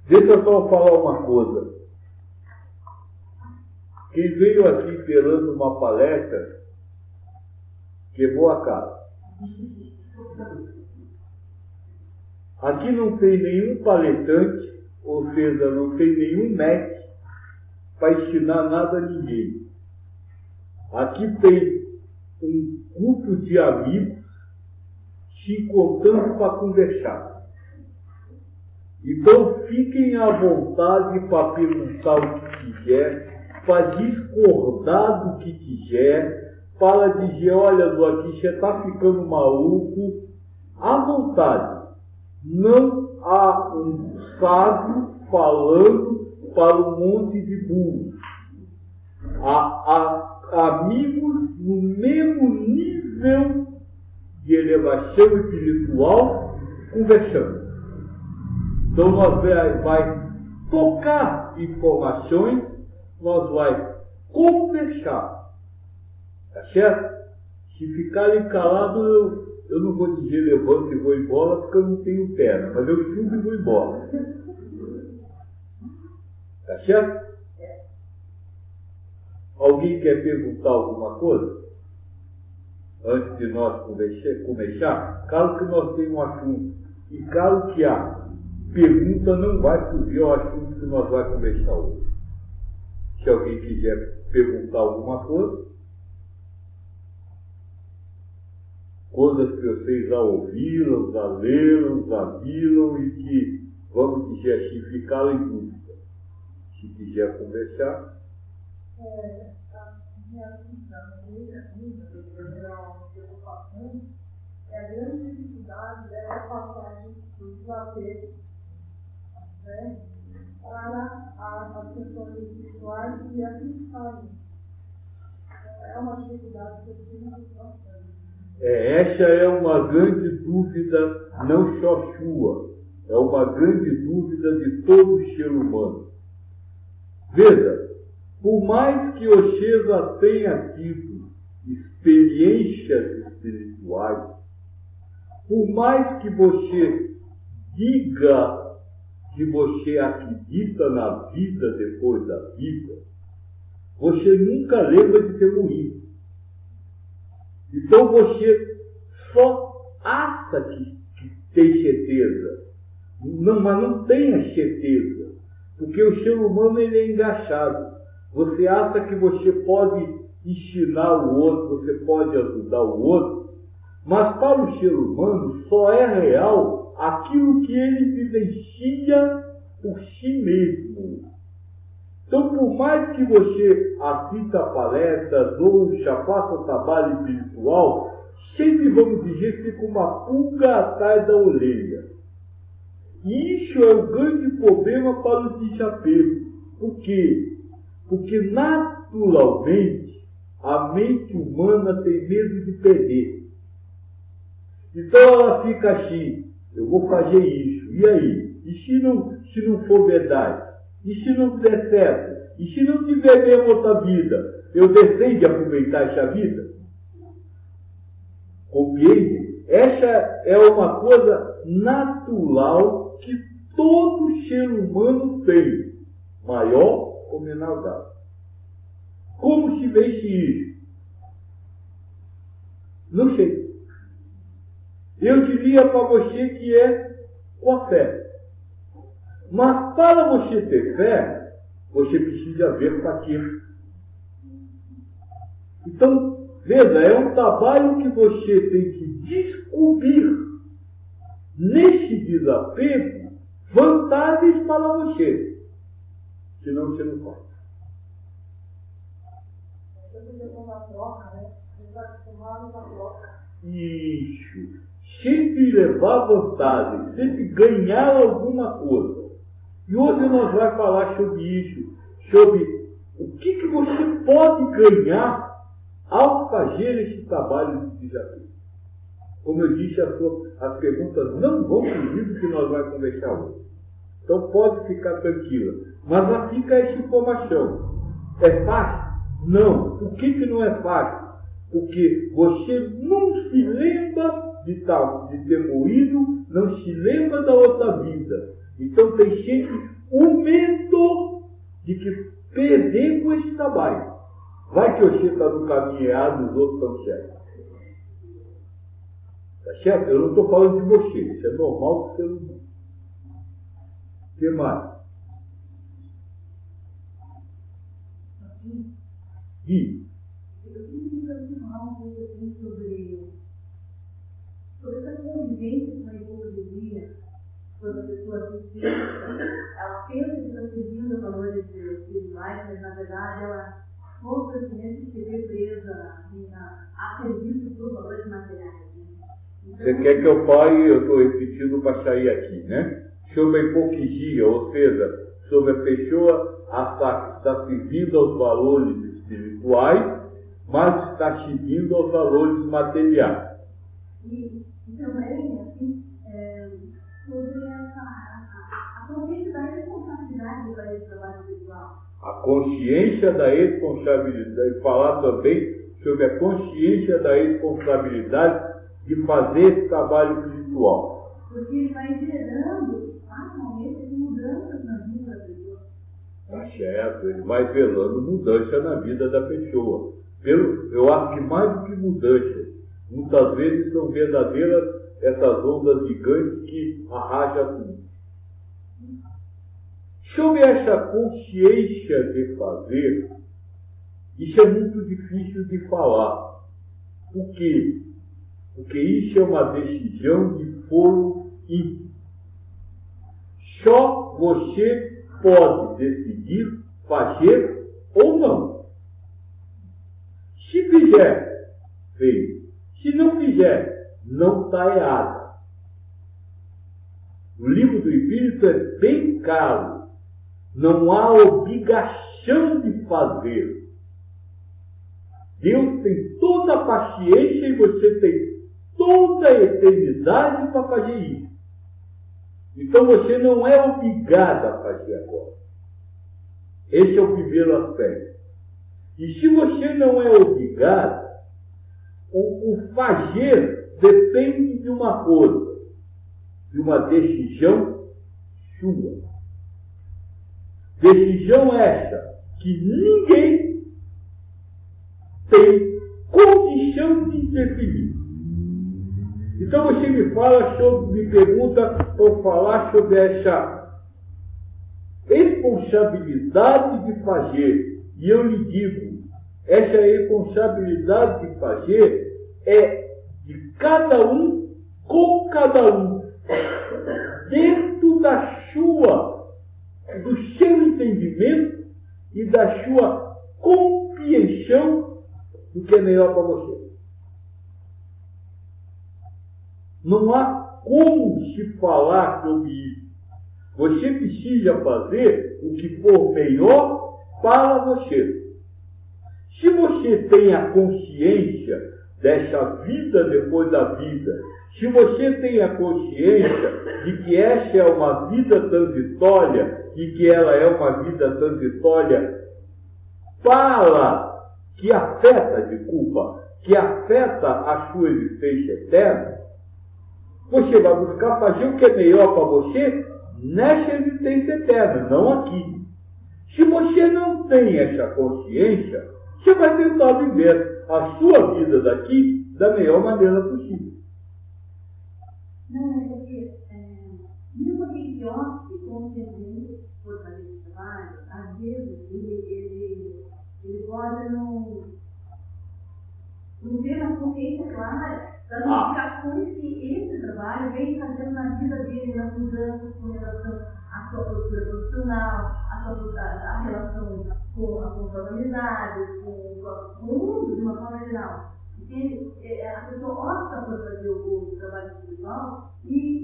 Deixa eu só falar uma coisa. Quem veio aqui esperando uma palestra, quebrou a cara. Aqui não tem nenhum palestrante, ou seja, não tem nenhum mestre para ensinar nada a ninguém. Aqui tem um grupo de amigos se encontrando para conversar. Então fiquem à vontade para perguntar o que quiser, para discordar do que quiser, para dizer, olha, Duarte, você está ficando maluco, à vontade. Não há um sábio falando para um monte de burros. Há amigos no mesmo nível de elevação espiritual conversando. Então nós vai tocar informações, nós vai conversar. Tá certo? Se ficarem calados, eu não vou dizer levanto e vou embora, porque eu não tenho perna, mas eu chupo e vou embora. Tá certo? Alguém quer perguntar alguma coisa? Antes de nós começar? Claro que nós temos um assunto. E claro que a pergunta não vai fugir ao assunto que nós vamos conversar hoje. Se alguém quiser perguntar alguma coisa, coisas que vocês já ouviram, já leram, já viram e que, vamos dizer assim, ficaram em dúvida. Se quiser conversar. A minha preocupação é a grande dificuldade dessa passagem do desapego, né, para as pessoas espirituais e acreditarem. É uma dificuldade que eu tenho bastante. Essa é uma grande dúvida, não só sua, é uma grande dúvida de todo ser humano. Veja, por mais que você já tenha tido experiências espirituais, por mais que você diga que você acredita na vida depois da vida, você nunca lembra de ter morrido. Então você só acha que tem certeza, mas não tem a certeza, porque o ser humano ele é engraxado. Você acha que você pode ensinar o outro, você pode ajudar o outro, mas para o ser humano só é real aquilo que ele vivencia por si mesmo. Então, por mais que você assista palestras ou já faça trabalho espiritual, sempre, vamos dizer, fica uma pulga atrás da orelha. E isso é o grande problema para o desapego. Por quê? Porque, naturalmente, a mente humana tem medo de perder. Então ela fica assim, eu vou fazer isso, e aí? E se não for verdade? E se não der certo? E se não tiver mesmo outra vida? Eu deixei de aproveitar essa vida? Compreende? Essa é uma coisa natural que todo ser humano tem, maior ou menor grau. Como se vence isso? Não sei. Eu diria para você que é com a fé. Mas para você ter fé, você precisa ver para quê. Então, veja, é um trabalho que você tem que descobrir nesse desapego vantagens para você. Senão você não pode. Isso. Sempre levar vantagem, sempre ganhar alguma coisa. E hoje nós vamos falar sobre isso, sobre o que você pode ganhar ao fazer esse trabalho de desafio. Como eu disse, as perguntas não vão fugir do que nós vamos conversar hoje. Então pode ficar tranquila. Mas lá fica essa informação. É fácil? Não. Por que não é fácil? Porque você não se lembra de ter morrido, não se lembra da outra vida. Então tem sempre o medo de que perdemos esse trabalho. Vai que Oxê está no caminho errado, os outros estão certos. Tá certo? Eu não estou falando de você, isso é normal do ser humano. O que mais? E? Eu queria falar um pouco sobre essa convivência com a hipocrisia, quando a pessoa se fica, ela pensa que está seguindo valores espirituais, mas na verdade ela constantemente se vê presa a serviço dos valores materiais. Então, você quer que eu fale, eu estou repetindo para sair aqui, né? Sobre a hipocrisia, ou seja, sobre a pessoa achar que está seguindo aos valores espirituais, mas está seguindo aos valores materiais. E também, assim, sobre a consciência da responsabilidade para esse trabalho espiritual. A consciência da responsabilidade, falar também sobre a consciência da responsabilidade de fazer esse trabalho espiritual. Porque ele vai gerando, atualmente, mudanças na vida da pessoa. Tá certo, ele vai velando mudança na vida da pessoa. Eu acho que mais do que mudança, muitas vezes são verdadeiras essas ondas gigantes que arrasam tudo. Sobre essa consciência de fazer, isso é muito difícil de falar. Por quê? Porque isso é uma decisão de foro íntimo. Só você pode decidir fazer ou não. Se fizer, fez. Se não fizer, não está errado. O livro do Espírito é bem claro. Não há obrigação de fazer. Deus tem toda a paciência e você tem toda a eternidade para fazer isso. Então você não é obrigado a fazer agora. Esse é o primeiro aspecto. E se você não é obrigado, o fazer depende de uma coisa, de uma decisão sua. Decisão essa que ninguém tem condição de definir. Então você me pergunta para falar sobre essa responsabilidade de fazer. E eu lhe digo, essa responsabilidade de fazer é de cada um com cada um, dentro do seu entendimento e da sua compreensão do que é melhor para você. Não há como se falar sobre isso. Você precisa fazer o que for melhor para você. Se você tem a consciência dessa vida depois da vida, se você tem a consciência de que essa é uma vida transitória e que ela é uma vida transitória que afeta a sua existência eterna, você vai buscar fazer o que é melhor para você nessa existência eterna, não aqui. Se você não tem essa consciência, você vai tentar viver a sua vida daqui da melhor maneira possível. Não, é porque, mesmo aquele que opte conscientemente por fazer esse trabalho, às vezes ele pode não ter uma consciência clara das implicações que esse trabalho vem fazendo na vida dele, nas mudanças com relação à sua postura profissional, à relação com as amizades, com o mundo de uma forma geral. Porque a pessoa opta por fazer o trabalho espiritual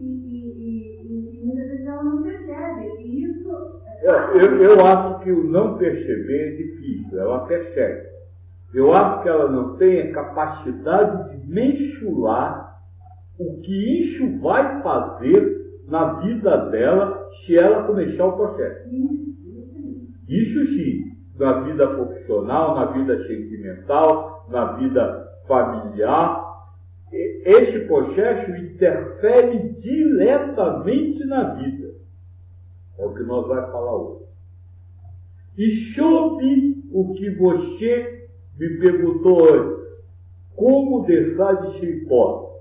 e muitas vezes ela não percebe. E isso eu acho que o não perceber é difícil, ela percebe. Eu acho que ela não tem a capacidade de mensurar o que isso vai fazer na vida dela se ela começar o processo. Isso sim, na vida profissional, na vida sentimental, na vida familiar. Esse processo interfere diretamente na vida. É o que nós vamos falar hoje. E sobre o que você me perguntou antes, como deixar de ser hipócrita?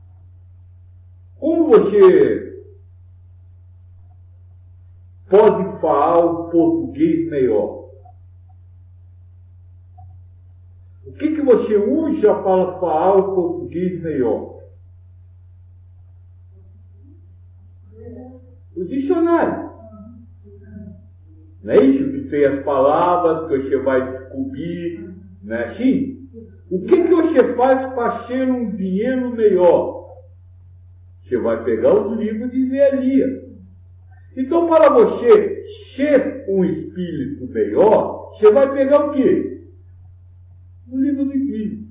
Como você pode falar um português melhor? O que você usa para falar o português melhor? O dicionário. Não é isso que tem as palavras que você vai descobrir, não é assim? O que você faz para ser um dinheiro melhor? Você vai pegar os livros de engenharia. Então, para você ser um espírito melhor, você vai pegar o quê? O livro do espírito.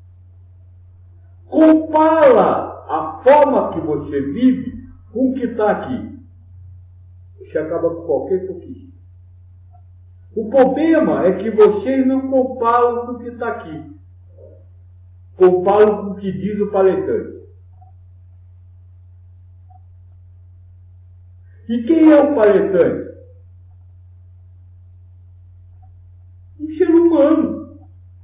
Compara a forma que você vive com o que está aqui. Você acaba com qualquer pouquinho. O problema é que vocês não comparam com o que está aqui. Comparam com o que diz o palestrante. E quem é o palestrante? Um ser humano.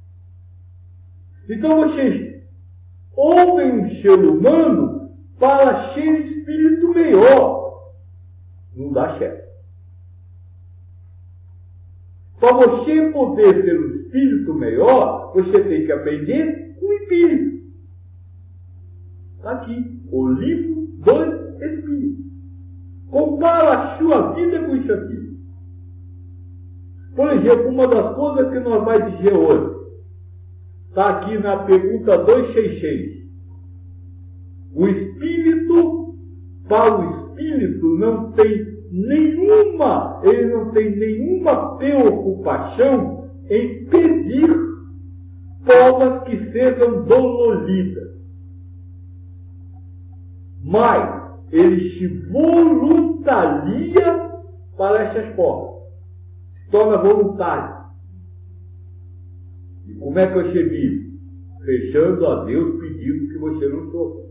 Então vocês ouvem um ser humano para ser espírito melhor. Não dá certo. Para você poder ser um espírito melhor, você tem que aprender com o espírito. Está aqui, o livro do Espírito. Compara a sua vida com isso aqui. Por exemplo, uma das coisas que nós vamos dizer hoje, está aqui na pergunta 266. O espírito, para o espírito, ele não tem nenhuma preocupação em pedir provas que sejam doloridas. Mas ele se voluntaria para essas provas. Se torna voluntário. E como é que você vive? Fechando a Deus pedindo que você não sofra.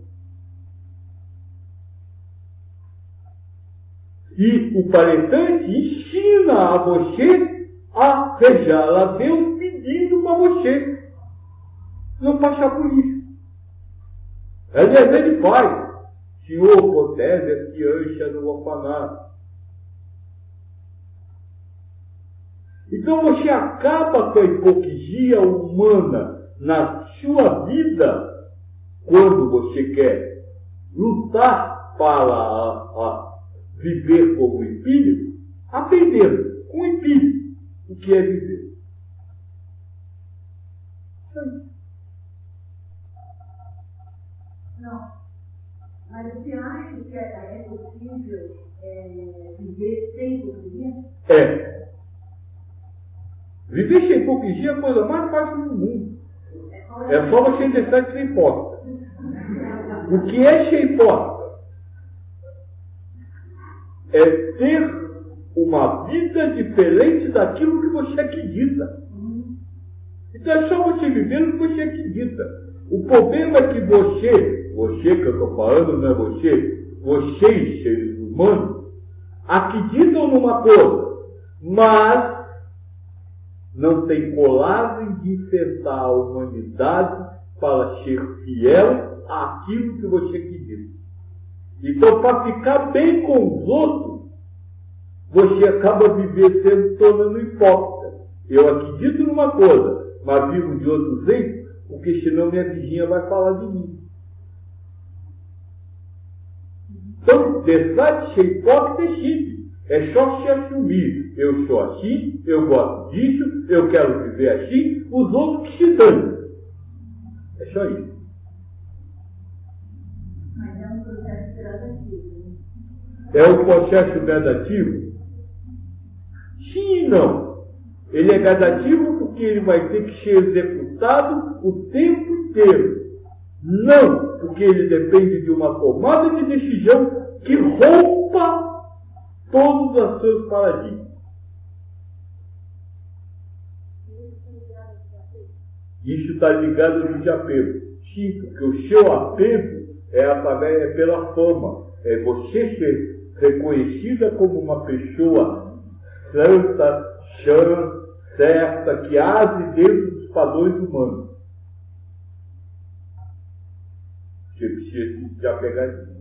E o palestrante ensina a você a fechar a Deus pedindo para você não passar por isso. Aliás, ele faz. Senhor, protege as crianças do orfanato. Então você acaba com a hipocrisia humana na sua vida quando você quer lutar para viver como espírito, aprendendo com o espírito o que é viver. Não. Mas você acha que é possível viver sem hipocrisia? É. Viver sem hipocrisia é a coisa mais fácil do mundo. É só você deixar de ser hipócrita. O que é ser hipócrita? É ter uma vida diferente daquilo que você acredita. Então é só você viver o que você acredita. O problema é que você que eu estou falando, não é vocês, seres humanos, acreditam numa coisa, mas não tem coragem de enfrentar a humanidade para ser fiel àquilo que você acredita. Então, para ficar bem com os outros, você acaba tornando hipócrita. Eu acredito numa coisa, mas vivo de outro jeito, porque senão minha vizinha vai falar de mim. Então, deixar de ser hipócrita é simples. É só se assumir. Eu sou assim, eu gosto disso, eu quero viver assim, os outros que se dão. É só isso. Mas é um processo gradativo. É um processo gradativo? Sim e não. Ele é gradativo porque ele vai ter que ser executado o tempo inteiro. Não, porque ele depende de uma tomada de decisão que rompa todos os seus paradigmas. Isso está ligado no desapego. Sim, porque o seu apego é pela fama. É você ser reconhecida como uma pessoa santa, chã, certa, que age dentro dos padrões humanos. Você precisa de apegar isso.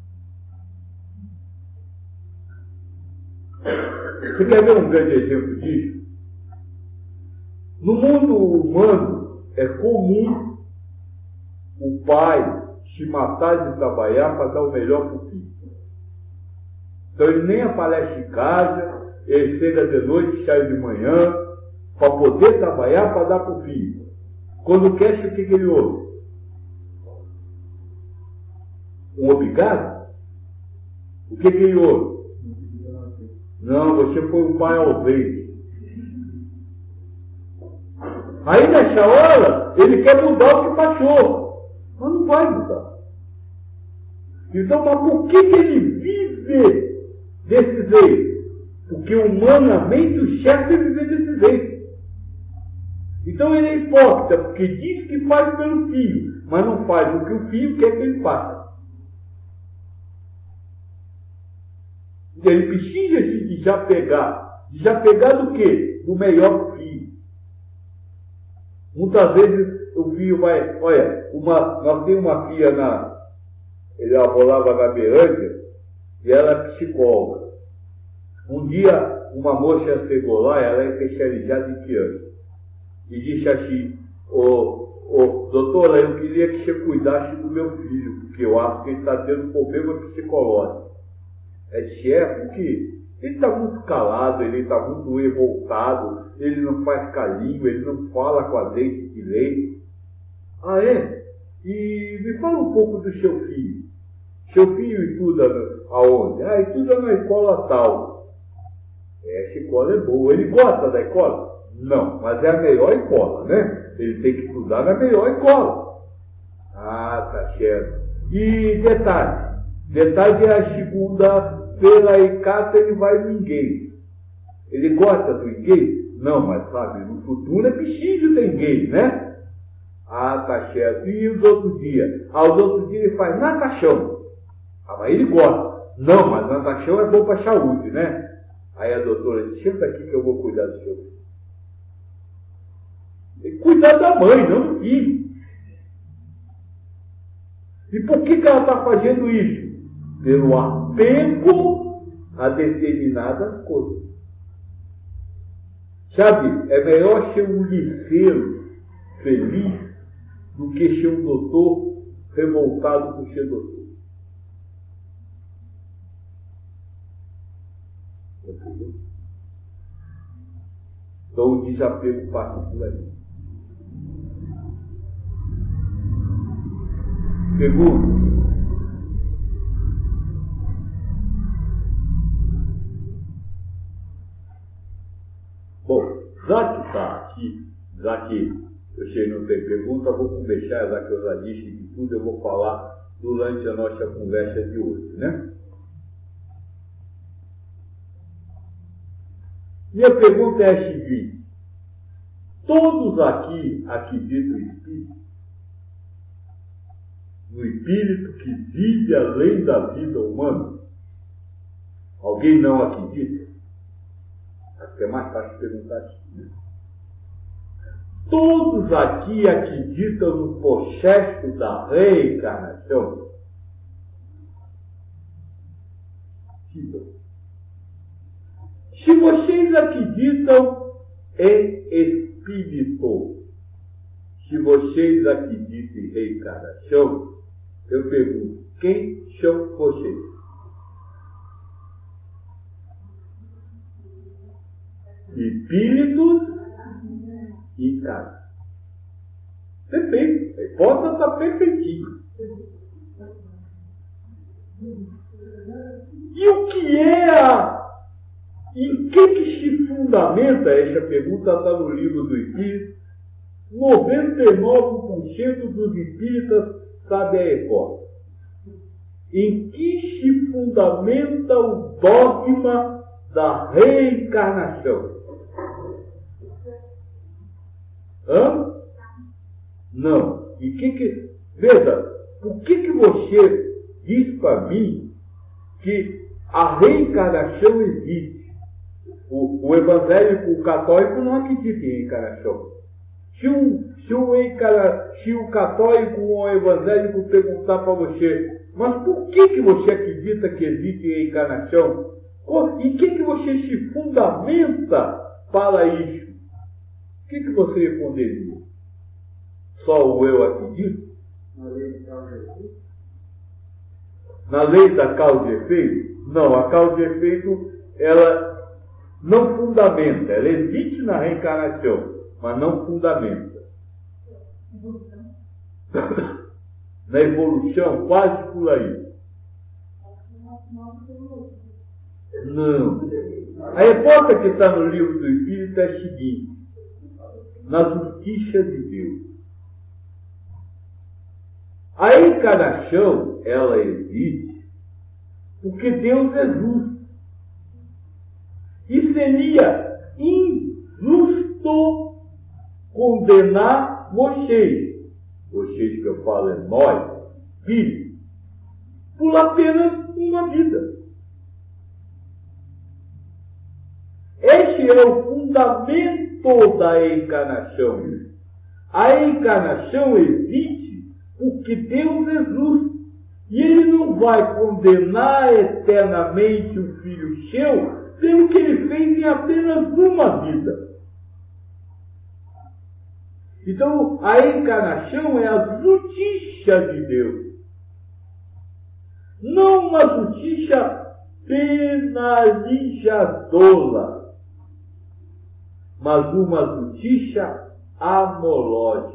Você quer ver um grande exemplo disso? No mundo humano, é comum o pai se matar de trabalhar para dar o melhor para o filho. Então ele nem aparece em casa, ele chega de noite, sai de manhã, para poder trabalhar para dar para o filho. Quando quer, o que ele ouve? Um obrigado? O que ele ouve? Não, você foi um pai ausente. Aí nessa hora, ele quer mudar o que passou. Mas não vai mudar. Então, mas por que ele vive desse jeito? Porque humanamente o chefe vive desse jeito. Então ele é hipócrita, porque diz que faz pelo filho, mas não faz o que o filho quer que ele faça. Ele precisa se desapegar. Desapegar do quê? Do melhor filho. Muitas vezes o filho vai... Olha, nós temos uma filha ela morava na Berândia e ela é psicóloga. Um dia, uma moça chegou lá, ela é especializada em criança, e disse assim: doutora, eu queria que você cuidasse do meu filho, porque eu acho que ele está tendo problema psicológico. Ela disse: porque ele está muito calado, ele está muito revoltado, ele não faz carinho, ele não fala com a gente direito. Ah, é? E me fala um pouco do seu filho. Seu filho estuda aonde? Ah, estuda na escola tal. Essa escola é boa. Ele gosta da escola? Não, mas é a melhor escola, né? Ele tem que estudar na melhor escola. Ah, tá certo. E detalhe é a segunda-feira em casa ele vai no inglês. Ele gosta do inglês? Não, mas sabe, no futuro é preciso ter inglês, né? Ah, tá certo. E os outros dias? Os outros dias ele faz natação. Ah, mas ele gosta. Não, mas natação é bom para a saúde, né? Aí a doutora disse: senta aqui que eu vou cuidar do seu filho. Tem que cuidar da mãe, não do filho. E por que ela está fazendo isso? Pelo apego a determinadas coisas. Sabe, é melhor ser um liceiro feliz do que ser um doutor revoltado por ser doutor. Entendeu? Então o desapego passa por aí. Segundo, bom, já que está aqui, já que você não tem pergunta, vou conversar, já que eu já disse de tudo, eu vou falar durante a nossa conversa de hoje, né? Minha pergunta é a seguinte: todos aqui acreditam no Espírito? No Espírito que vive além da vida humana? Alguém não acredita? Acho que é mais fácil perguntar assim, né? Todos aqui acreditam no processo da reencarnação? Se vocês acreditam em espírito, se vocês acreditam em reencarnação, eu pergunto: quem são vocês? Espíritos e carne. Perfeito. A hipótese está perfeitinha. E o que é em que se fundamenta? Essa pergunta está no livro do Espírito. 99% dos espíritas sabem a hipótese. Em que se fundamenta o dogma da reencarnação? Hã? Não. E veja, por que você diz para mim que A reencarnação existe. O evangélico católico não acredita em reencarnação. Se o católico ou o evangélico perguntar para você, mas por que você acredita que existe reencarnação? Em que você se fundamenta para isso? O que você responderia? Só o eu acredito? Na lei da causa e efeito? Não, a causa e efeito, ela não fundamenta. Ela existe na reencarnação, mas não fundamenta. Na evolução, quase por aí. Não. A resposta que está no livro do Espírito é a seguinte: na justiça de Deus. A encarnação, ela existe porque Deus é justo. E seria injusto condenar vocês que eu falo é nós, filhos, por apenas uma vida. Este é o fundamento da encarnação. A encarnação existe porque Deus é justo. E Ele não vai condenar eternamente o filho seu pelo que ele fez em apenas uma vida. Então, a encarnação é a justiça de Deus. Não uma justiça penalizadora, mas uma justiça amorosa.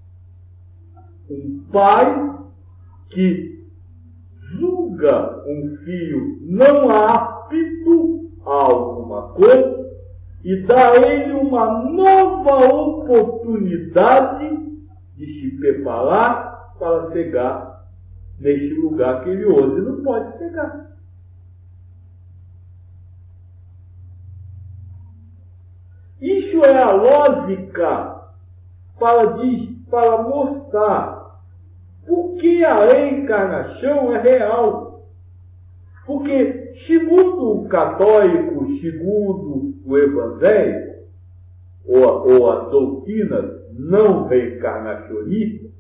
Um pai que julga um filho não apto a alguma coisa e dá a ele uma nova oportunidade de se preparar para chegar neste lugar que ele hoje não pode chegar. Isso é a lógica para mostrar por que a reencarnação é real. Porque, segundo o católico, segundo o evangélico, ou as doutrinas não reencarnacionistas,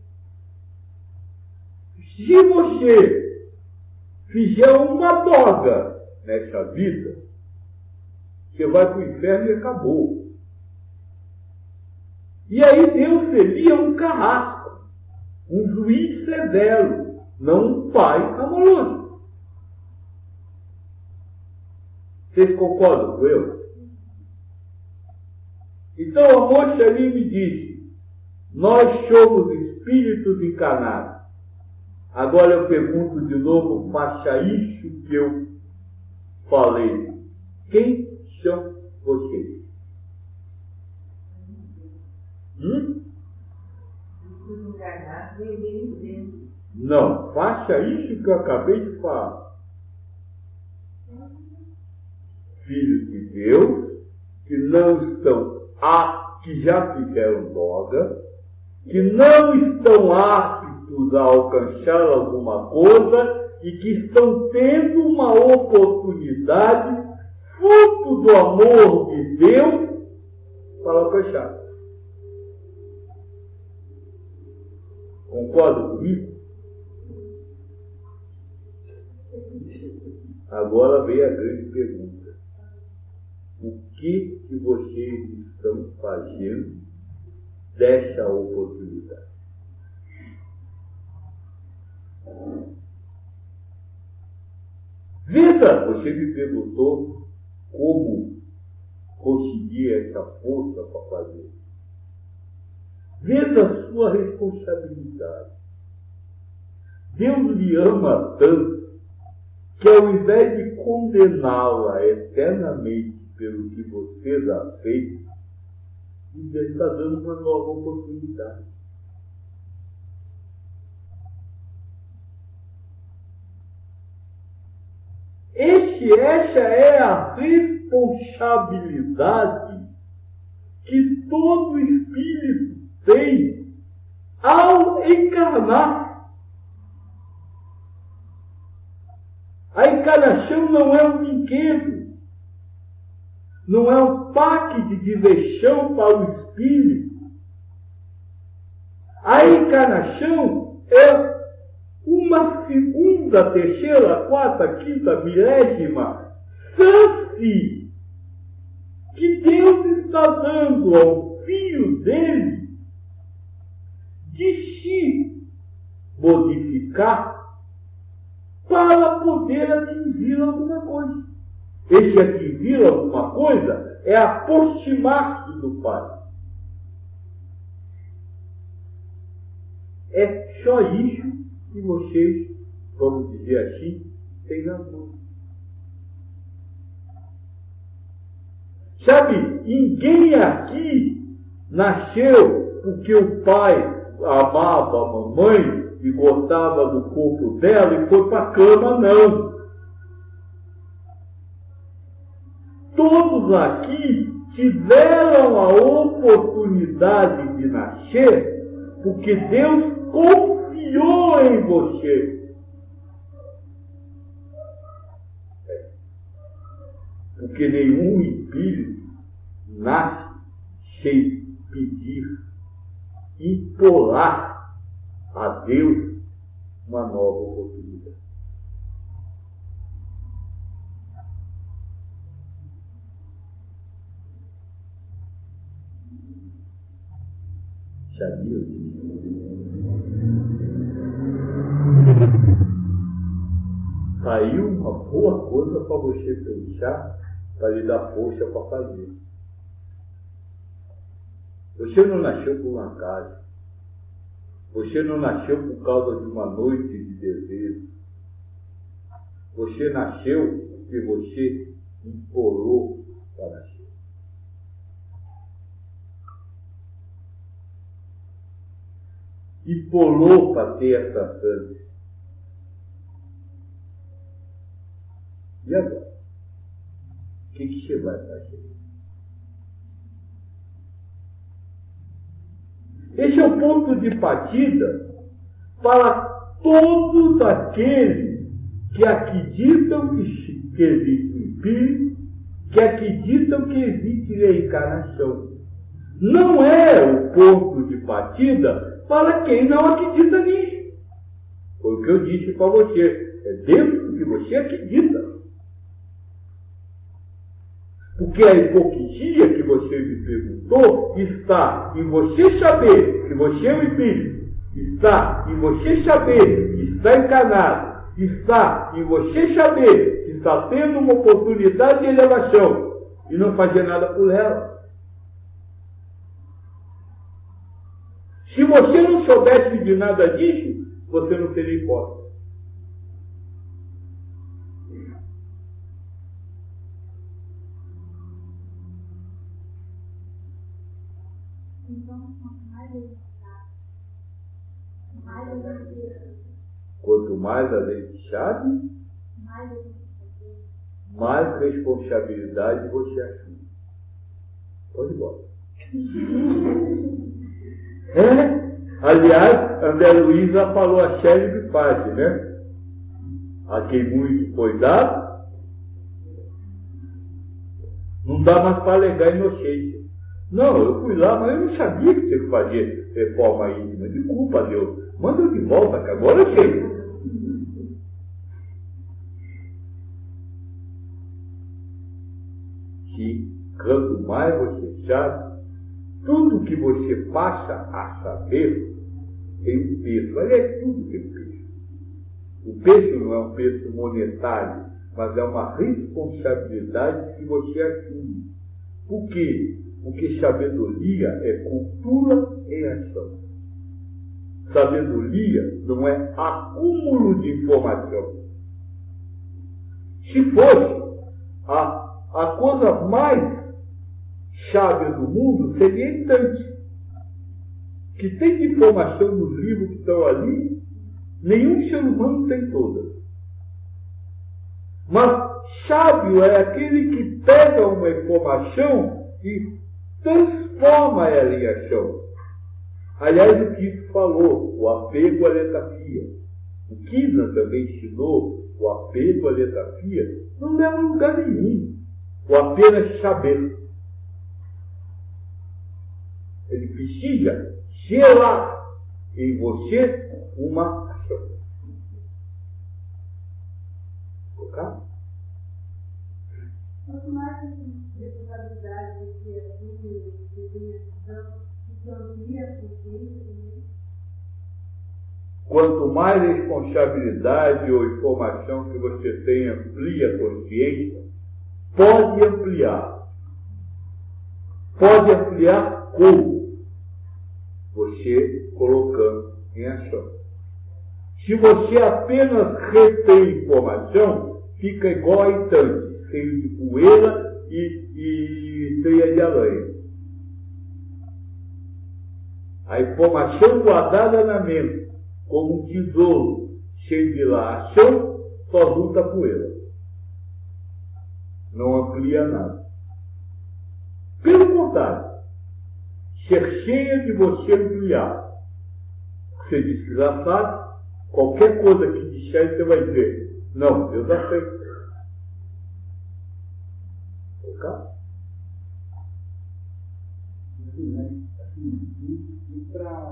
se você fizer uma droga nessa vida, você vai para o inferno e acabou. E aí Deus seria um carrasco, um juiz severo, não um pai amoroso. Vocês concordam com eu? Então a moça ali me disse: nós somos espíritos encarnados. Agora eu pergunto de novo, faça isso que eu falei. Quem são vocês? Não, faça isso que eu acabei de falar. Filhos de Deus, que não estão que já fizeram droga, que não estão aptos a alcançar alguma coisa e que estão tendo uma oportunidade, fruto do amor de Deus, para alcançar. Concorda comigo? Agora vem a grande pergunta. O que vocês estão fazendo dessa oportunidade? Veja, você me perguntou como conseguir essa força para fazer. Veja a sua responsabilidade. Deus lhe ama tanto que, ao invés de condená-la eternamente pelo que você já fez, Ele está dando uma nova oportunidade. Essa é a responsabilidade que todo espírito tem ao encarnar. A encarnação não é um brinquedo, não é um parque de diversão para o espírito. A encarnação é uma segunda, terceira, quarta, quinta, milésima chance que Deus está dando ao Filho dele de se modificar para poder atingir alguma coisa. Esse atingir alguma coisa é aproximar-se do Pai. É só isso que vocês, vamos dizer assim, têm na mão. Sabe, ninguém aqui nasceu porque o pai amava a mamãe e gostava do corpo dela e foi para a cama, não. Todos aqui tiveram a oportunidade de nascer porque Deus confiou em você. Porque nenhum espírito nasce sem pedir, implorar a Deus uma nova oportunidade. Sabia disso? Aí uma boa coisa para você pensar, para lhe dar força para fazer. Você não nasceu por um acaso. Você não nasceu por causa de uma noite de desejo. Você nasceu porque você implorou para nascer. Implorou para ter essa chance. E agora? O que você vai fazer? Esse é o ponto de partida para todos aqueles que acreditam que existe um espírito, que acreditam que existe reencarnação. Não é o ponto de partida para quem não acredita nisso. Foi o que eu disse para você. É dentro do que você acredita. Porque a hipocrisia que você me perguntou está em você saber que você é um espírito, está em você saber que está encarnado, está em você saber que está tendo uma oportunidade de elevação e não fazer nada por ela. Se você não soubesse de nada disso, você não teria hipótese. Quanto mais a gente sabe, mais responsabilidade você assume. Pode ir embora. Aliás, André Luiz já falou a célebre parte, né? A quem muito foi dado, não dá mais para alegar inocência. Não, eu fui lá, mas eu não sabia que tinha que fazer reforma íntima. Desculpa, Deus. Manda eu de volta, que agora eu sei. Que quanto mais você sabe, tudo que você passa a saber tem um peso. Aliás, tudo tem um peso. O peso não é um peso monetário, mas é uma responsabilidade que você assume. Por quê? Porque sabedoria é cultura em ação. Sabedoria não é acúmulo de informação. Se fosse a coisa mais sábia do mundo, seria Dante. Que tem de informação nos livros que estão ali, nenhum ser humano tem todas. Mas sábio é aquele que pega uma informação e transforma ela em ação. Aliás, o Cristo falou, o apego à letargia. O Kina também ensinou o apego, a letra fia, não leva a lugar nenhum. O apenas saber. Ele precisa gerar em você uma ação. Ok? Quanto mais responsabilidade você assume, você tem ação, isso amplia a consciência também? Quanto mais responsabilidade ou informação que você tem amplia a consciência, pode ampliar. Pode ampliar como? Você colocando em ação. Se você apenas retém informação, fica igual a tanque, cheio de poeira e teia de aranha. A informação guardada na mente, como um tesouro cheio de ação, só junta poeira. Não amplia nada. Pelo contrário, ser cheia de você ampliar. Você diz que já sabe, qualquer coisa que disser, você vai dizer, não, eu já sei. Ok? Assim, e para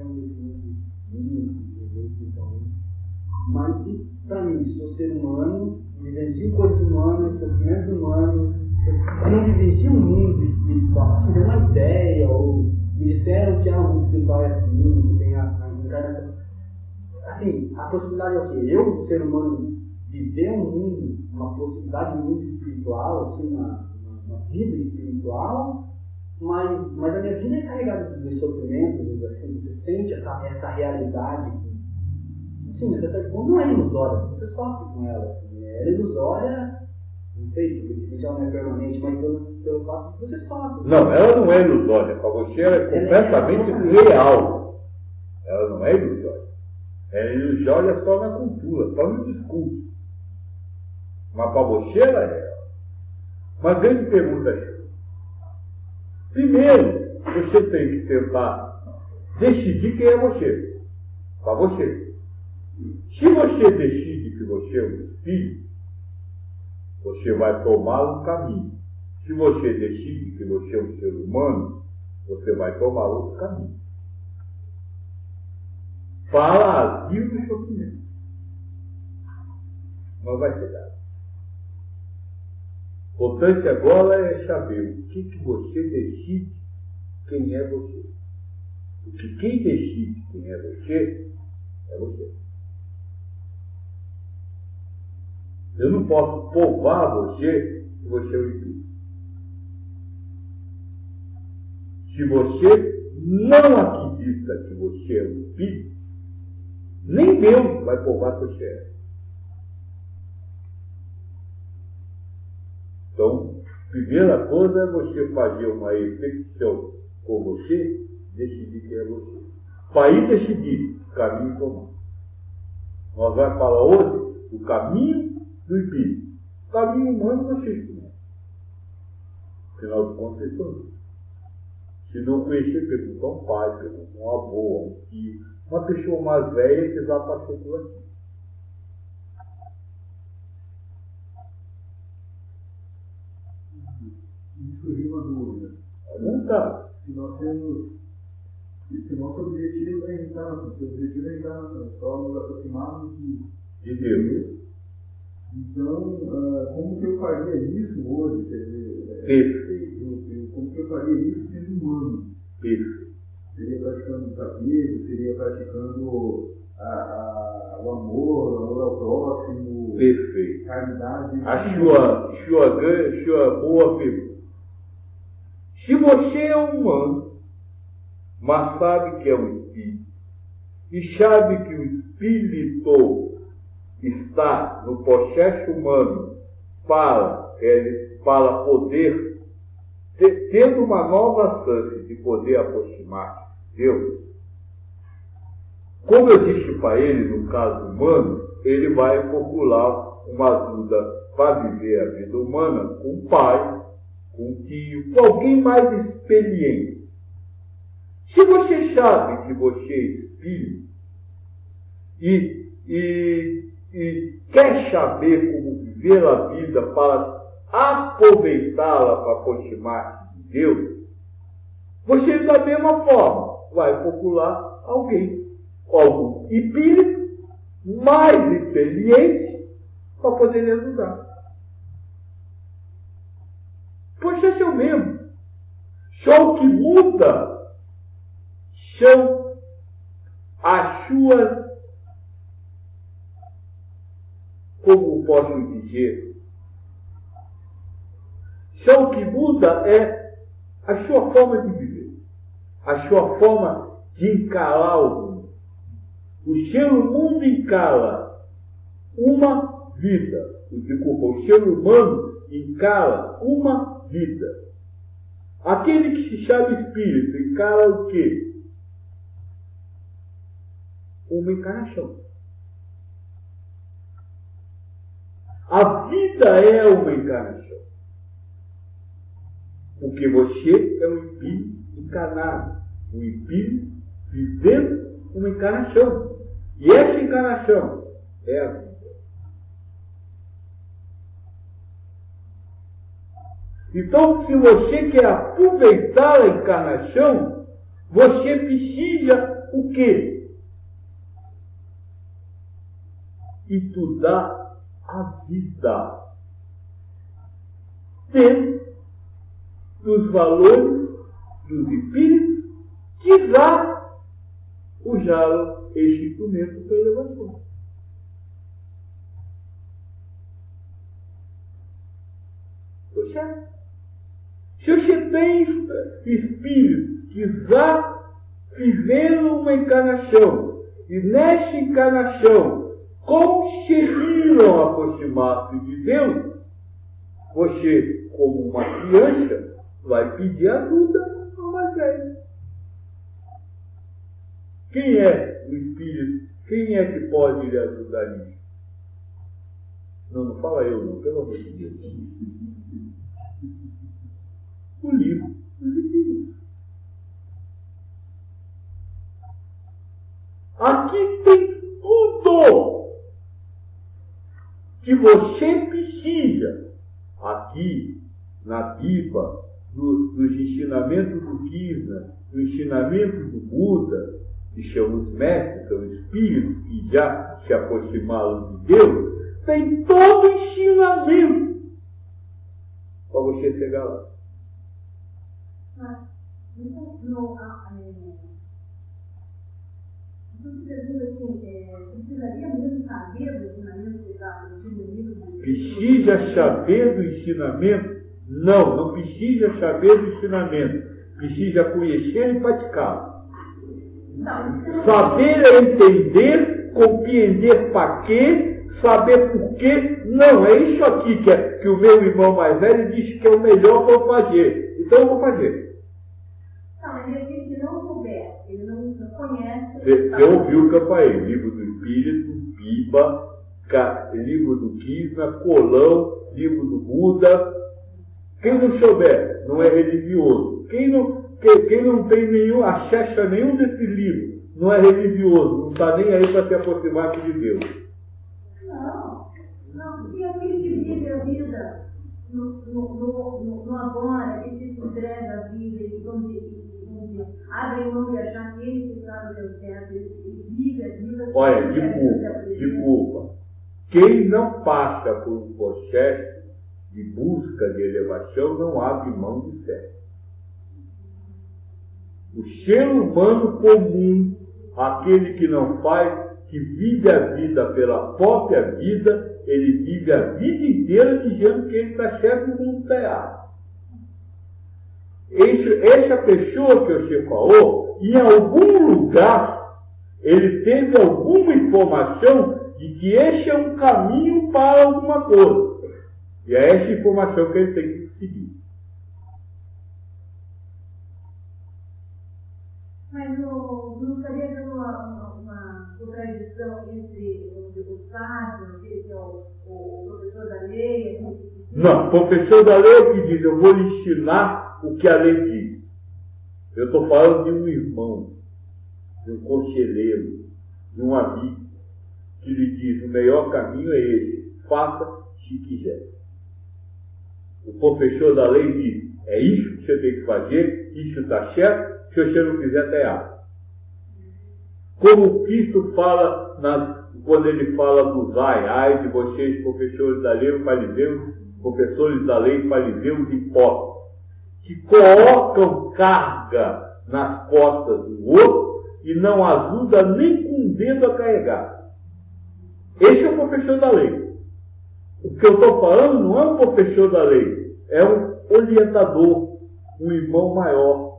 mas se para mim sou ser humano, vivencio coisas humanas, sofrimentos humanos, eu não vivencio um mundo espiritual, se deu uma ideia, ou me disseram que um mundo espiritual é assim, que tem a encarnação. Assim, a possibilidade é o quê? Eu, ser humano, viver um mundo, uma possibilidade de um mundo espiritual, assim, uma vida espiritual, mas a minha vida é carregada de sofrimentos, assim, você sente essa realidade que, sim, até certo ponto não é ilusória, você sofre com ela. Assim, ela é ilusória, não sei, porque ela não é permanente, mas pelo fato de que você sofre. Não, ela não é ilusória, para você ela é completamente real. Ela não é ilusória. Ela é ilusória só na cultura, só no discurso. Mas para você ela é. Uma grande pergunta é: primeiro, você tem que tentar decidir quem é você. Para você. Se você decide que você é um espírito, você vai tomar um caminho. Se você decide que você é um ser humano, você vai tomar outro caminho. Para agir no sofrimento. Não vai ser dado. O importante agora é saber o que você decide quem é você. Porque quem decide quem é você, é você. Eu não posso provar você que você é um espírito. Se você não acredita que você é um espírito, nem Deus vai provar que você é. Então, primeira coisa é você fazer uma reflexão com você, decidir quem é você. Para aí decidir o caminho tomar. Nós vamos falar hoje do caminho do espírito. O caminho humano vocês conhecem. Afinal de contas, vocês conhecem. Se não conhecer, pergunta a um pai, pergunta a um avô, a um tio, uma pessoa mais velha que já passou por aqui. Me surgiu uma dúvida. Não tá. Se nós temos. Se o nosso objetivo é a encarnação, se o objetivo é a encarnação, só nos aproximarmos De Deus. Então, como que eu faria isso hoje? Quer dizer, Perfeito. como que eu faria isso sendo humano? Perfeito. Seria praticando o desapego, seria praticando o amor ao próximo, Perfeito. caridade. A sua boa pergunta. Se você é humano, mas sabe que é um espírito, e sabe que o espírito está no processo humano para poder, tendo uma nova chance de poder aproximar de Deus, como eu disse para ele, no caso humano, ele vai procurar uma ajuda para viver a vida humana com o pai, com o tio, com alguém mais experiente. Se você sabe que você é espírito e quer saber como viver a vida para aproveitá-la para aproximar-se de Deus, você da mesma forma vai procurar alguém, algum espírito mais experiente para poder lhe ajudar. Pois é seu mesmo. Só o que muda são as suas, como posso dizer, só o que muda é a sua forma de viver, a sua forma de encarar o mundo. O ser humano encara uma vida, o ser humano encara uma vida. Aquele que se chama espírito encara o quê? Uma encarnação. A vida é uma encarnação. Porque você é um espírito encarnado. Um espírito vivendo uma encarnação. E essa encarnação é a vida. Então, se você quer aproveitar a encarnação, você precisa o quê? Estudar a vida dentro dos valores dos espíritos que já usaram este instrumento para elevação. Poxa, se você tem espíritos que já viveram uma encarnação e nessa encarnação conseguiram aproximar-se de Deus, você, como uma criança, vai pedir ajuda ao mais velho. Quem é o espírito? Quem é que pode lhe ajudar nisso? Não fala eu não, pelo amor de Deus. O livro dos espíritos. Aqui tem tudo que você precisa. Aqui, na Bíblia, nos ensinamentos do Krishna, no ensinamento do Buda, que são os mestres, são os espíritos que já se aproximaram de Deus, tem todo o ensinamento para você chegar lá. Mas, então, precisaria mesmo saber do ensinamento que está no livro? Precisa saber do ensinamento? Não precisa saber do ensinamento. Precisa conhecer e praticar. Saber é entender, compreender para quê, saber por quê. Não, é isso aqui que o meu irmão mais velho disse que é o melhor para eu fazer. Então eu vou fazer. Não, mas ele disse que não souber, ele não conhece. Você ouviu o que eu falei? Livro do Espírito, Biba, livro do Krishna, Colão, livro do Buda. Quem não souber não é religioso. Quem não tem nenhum acesso a nenhum desses livros não é religioso, não está nem aí para se aproximar de Deus. Não, porque aquele que vive a vida no agora, que se entrega a vida, e abre mão de achar que ele está no seu certo, ele vive a vida. Olha, desculpa. Quem não passa por um processo de busca de elevação não abre mão de fé. O ser humano comum, aquele que não faz, que vive a vida pela própria vida, ele vive a vida inteira dizendo que ele está certo e o mundo está errado. Essa pessoa que você falou, em algum lugar, ele teve alguma informação de que esse é um caminho para alguma coisa. E é essa informação que ele tem que seguir. Mas não estaria havendo uma contradição entre o sábio, que é o professor da lei? Não, o professor da lei é o que diz, eu vou lhe ensinar o que a lei diz. Eu estou falando de um irmão, de um conselheiro, de um amigo, que lhe diz: o melhor caminho é esse, faça se quiser. O professor da lei diz: é isso que você tem que fazer, isso está certo, se você não quiser, está errado. Como Cristo fala, quando ele fala dos ai de vocês, professores da lei, fariseus, professores da lei, fariseus hipócritas, que colocam carga nas costas do outro e não ajuda nem com um dedo a carregar. Esse é o professor da lei. O que eu estou falando não é um professor da lei, é um orientador, um irmão maior.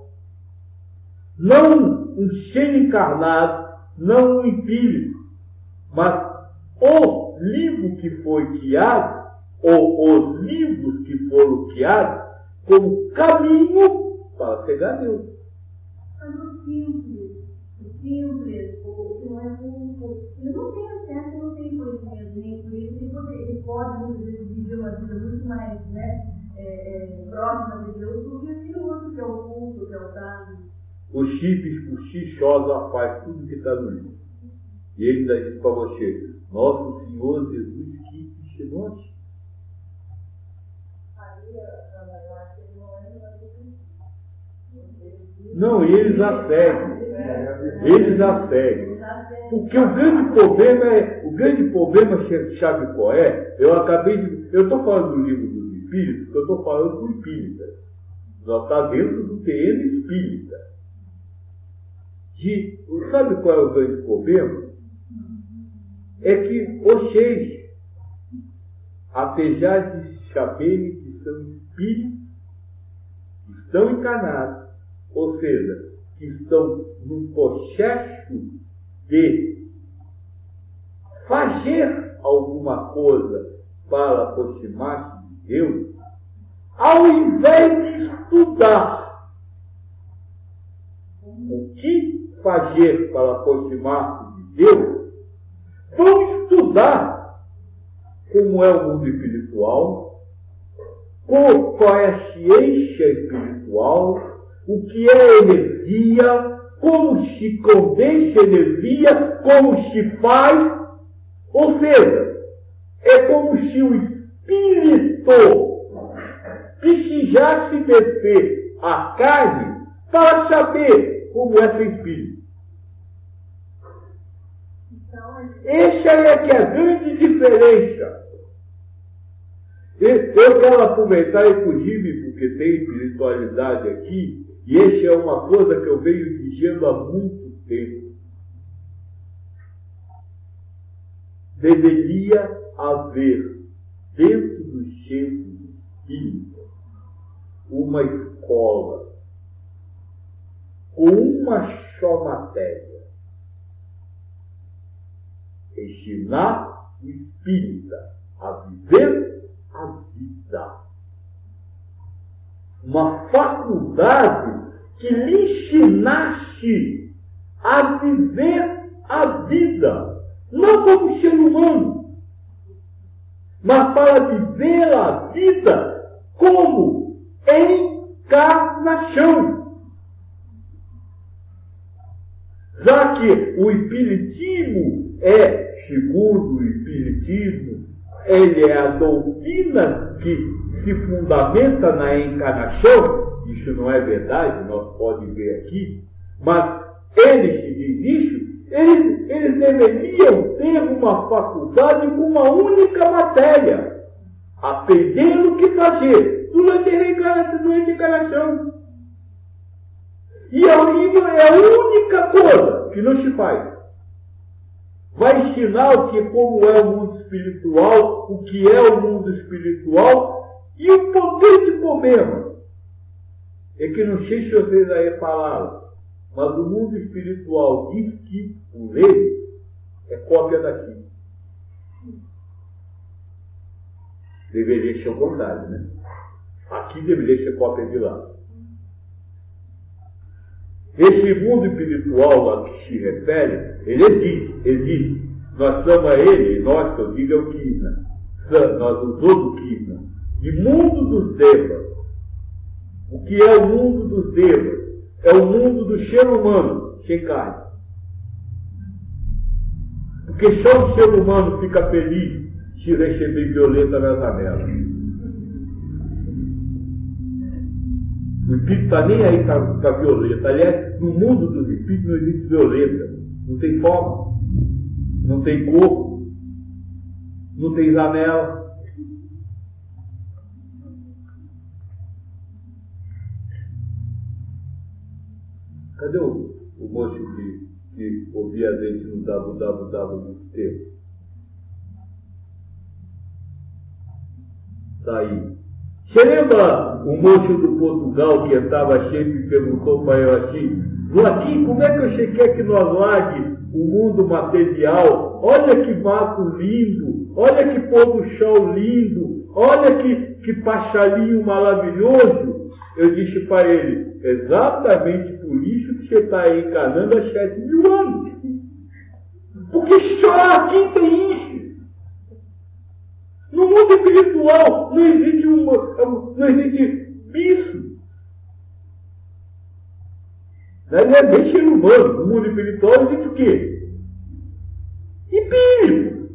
Não um ser encarnado, não um espírito, mas o livro que foi criado, ou os livros que foram criados, como caminho para chegar a Deus. Mas o simples, o que não é ele não tem acesso, não tem conhecimento nem por isso, ele pode muitas vezes viver uma vida muito mais próxima de Deus do que esse outro que é o culto, que é o dado. Os chips por si só faz tudo que está no livro. E ele ainda diz para você: nosso Senhor Jesus que ensinou nós. Não, eles já seguem. Eles já seguem. Porque o grande problema, sabe qual é? Eu estou falando do livro dos Espíritos, porque eu estou falando do Espírita. Nós está dentro do terreno espírita. Sabe qual é o grande problema? É que vocês, apesar de saberem que são espíritos, estão encarnados, ou seja, que estão no processo de fazer alguma coisa para aproximar-se de Deus, ao invés de estudar o que fazer para aproximar-se de Deus, vão estudar como é o mundo espiritual, qual é a ciência espiritual, o que é energia, como se condensa energia, como se faz. Ou seja, é como se o espírito precisasse descer a carne para saber como é ser espírito. Essa é que é a grande diferença. Eu quero aproveitar, inclusive, porque tem espiritualidade aqui, e essa é uma coisa que eu venho dizendo há muito tempo. Deveria haver, dentro do centro espírita, uma escola com uma só matéria. Ensinar o espírita a viver a vida. Uma faculdade que lhe ensinasse a viver a vida, não como ser humano, mas para viver a vida como encarnação. Já que o espiritismo segundo o espiritismo, ele é a doutrina que se fundamenta na encarnação. Isso não é verdade, nós podemos ver aqui, mas eles que dizem isso, eles deveriam ter uma faculdade com uma única matéria, aprendendo o que fazer durante a encarnação. E o livro é a única coisa que não se faz. Vai ensinar como é o mundo espiritual, o que é o mundo espiritual, e o poder de problema. É que não sei se vocês aí falaram, mas o mundo espiritual diz que o lei é cópia daqui. Deveria ser o contrário, né? Aqui deveria ser cópia de lá. Esse mundo espiritual a que se refere, ele existe. Nós chamamos a ele, nós que eu digo é o Krishna. Nós usamos o Krishna. De mundo dos devas. O que é o mundo dos devas? É o mundo do ser humano, sem carne. Porque só o ser humano fica feliz se receber violeta na janela. O espírito está nem aí com a violeta. Aliás, no mundo dos espíritos não existe violeta. Não tem forma, não tem cor, não tem janela. Cadê o moço que ouvia a gente no www muito tempo? Está aí. Você lembra o moço do Portugal que estava cheio e perguntou para eu assim: Joaquim, como é que você quer que nós largue o mundo material? Olha que mato lindo, olha que pôr do sol lindo, olha que passarinho maravilhoso. Eu disse para ele: exatamente por isso que você está encarnando há 7.000 anos. Porque só aqui tem isso. No mundo espiritual não existe isso. Não é nem ser humano. No mundo espiritual existe o quê? Espírito.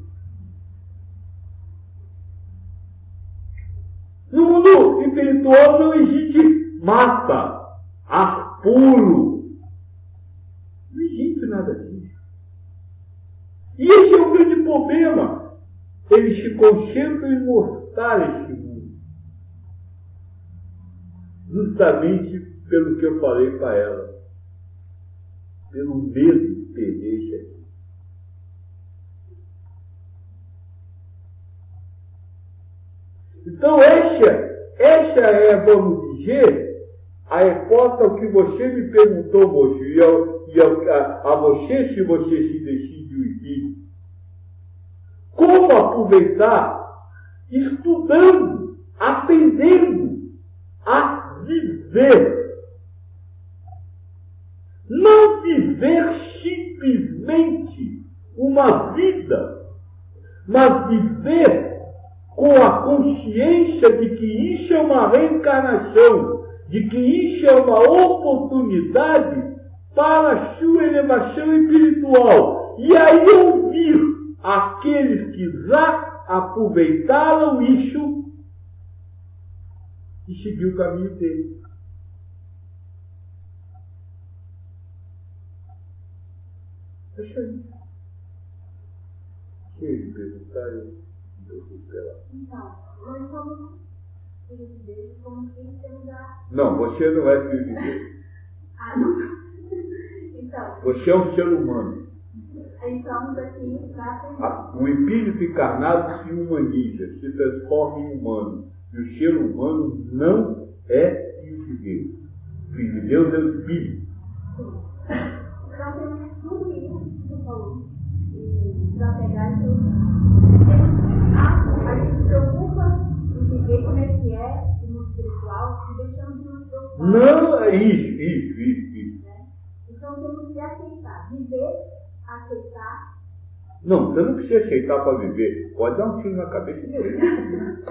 No mundo espiritual não existe mata, ar puro. Não existe nada disso. E esse é o grande problema. Eles se concentram em mostrar esse mundo. Justamente pelo que eu falei para ela. Pelo medo de perder isso aqui. Então essa é, vamos dizer, a resposta ao que você me perguntou, moço, e a você, se você se decide o espírito. Como aproveitar? Estudando, aprendendo a viver. Não viver simplesmente uma vida, mas viver com a consciência de que isso é uma reencarnação, de que isso é uma oportunidade para a sua elevação espiritual. E aí ouvir aqueles que já aproveitaram isso e seguir o caminho deles. Deixa aí. Se eles perguntarem, eu vou esperar. Então, nós somos filhos de Deus, como que temos a... Não, você não é filho de Deus. Ah, não. Então... Você é um ser humano. Estamos aqui para aprender. O espírito encarnado se humaniza, se transforma em humano. E o ser humano não é filho de Deus. O filho de Deus é o espírito. Então temos tudo isso que você falou. E desapegar e a gente se preocupa em viver como é que é o mundo espiritual e deixamos de nos preocupar. Não, é isso. Né? Então temos que aceitar. Viver, aceitar. Não, você não precisa aceitar para viver. Pode dar um tiro na cabeça e morrer.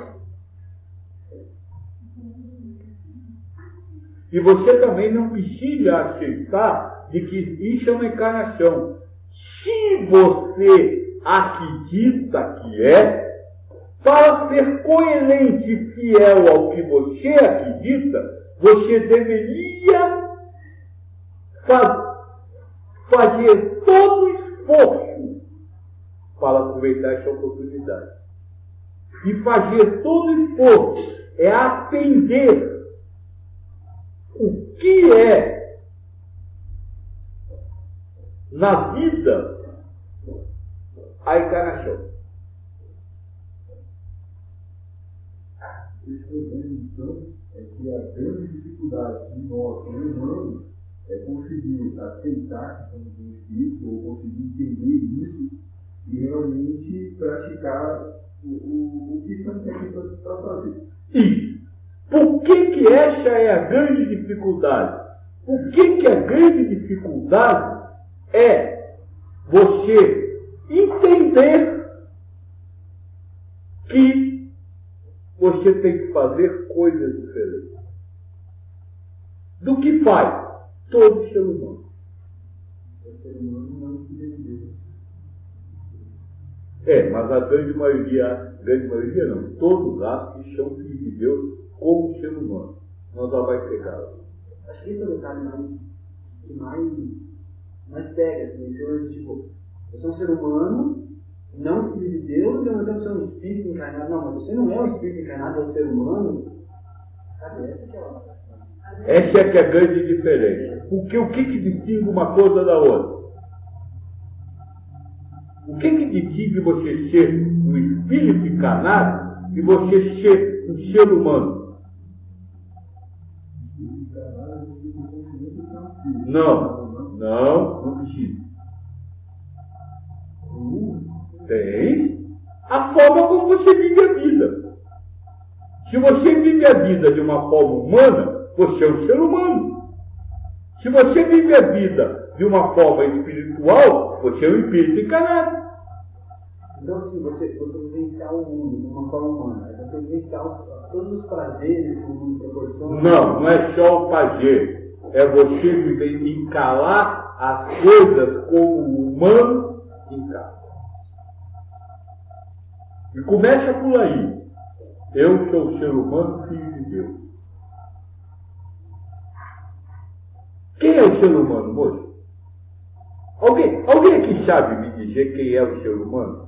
E você também não precisa aceitar de que isso é uma encarnação. Se você acredita que é, para ser coerente e fiel ao que você acredita, você deveria fazer todo o esforço para aproveitar essa oportunidade. E fazer todo o esforço é aprender o que é na vida a encarnação. Esse problema, então, é que a grande dificuldade de nós, como humanos, é conseguir aceitar que somos um espírito, ou conseguir entender isso e realmente praticar o que estamos aqui para fazer. Isso. Por que essa é a grande dificuldade? Por que a grande dificuldade é você entender que você tem que fazer coisas diferentes do que faz todo ser humano. O ser humano não é filho de Deus. Mas a grande maioria não, todos acham que são filhos de Deus como ser humano. Não já vai pegar. Acho que esse é o detalhe que mais pega, assim, tipo, eu sou um ser humano, não filho de Deus, e ao mesmo tempo sou um espírito encarnado. Não, mas você não é um espírito encarnado, é um ser humano. Sabe, Essa é que é a grande diferença. O que distingue uma coisa da outra? O que distingue você ser um espírito encarnado e você ser um ser humano? Não precisa. Tem a forma como você vive a vida. Se você vive a vida de uma forma humana, você é um ser humano. Se você vive a vida de uma forma espiritual, você é um espírito encarnado. Então, assim, você vivenciar o mundo de uma forma humana, é você vivenciar todos os prazeres que o mundo proporciona. Não é só o prazer. É você viver, encarar as coisas como o humano encara. E começa por aí. Eu sou o ser humano, filho de Deus. Quem é o ser humano, moço? Alguém aqui sabe me dizer quem é o ser humano?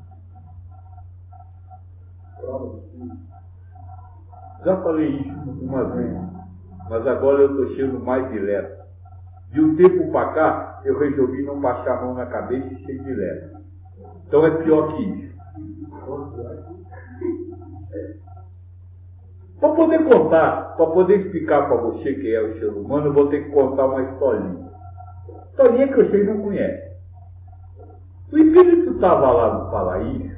Já falei isso uma vez, mas agora eu estou sendo mais direto. De um tempo para cá, eu resolvi não passar a mão na cabeça e ser direto. Então é pior que isso. Para poder contar, para poder explicar para você quem é o ser humano, eu vou ter que contar uma historinha. Historinha que vocês não conhecem. O espírito estava lá no paraíso,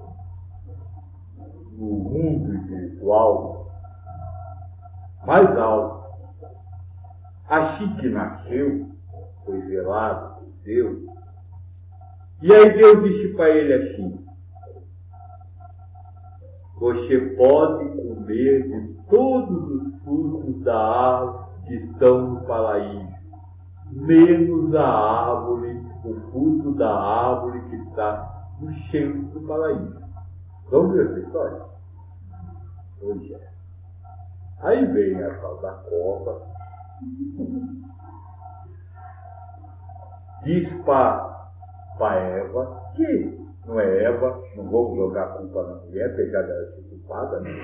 no mundo espiritual, mais alto. Assim que nasceu, foi velado por Deus. E aí Deus disse para ele assim: você pode comer de todos os frutos da árvore que estão no paraíso, menos a árvore, o fruto da árvore que está no centro do paraíso. Vamos ver essa história? Pois é. Aí vem a tal da cobra, diz para Eva, que não é Eva, não vou jogar a culpa na mulher, apesar dela ser culpada, né?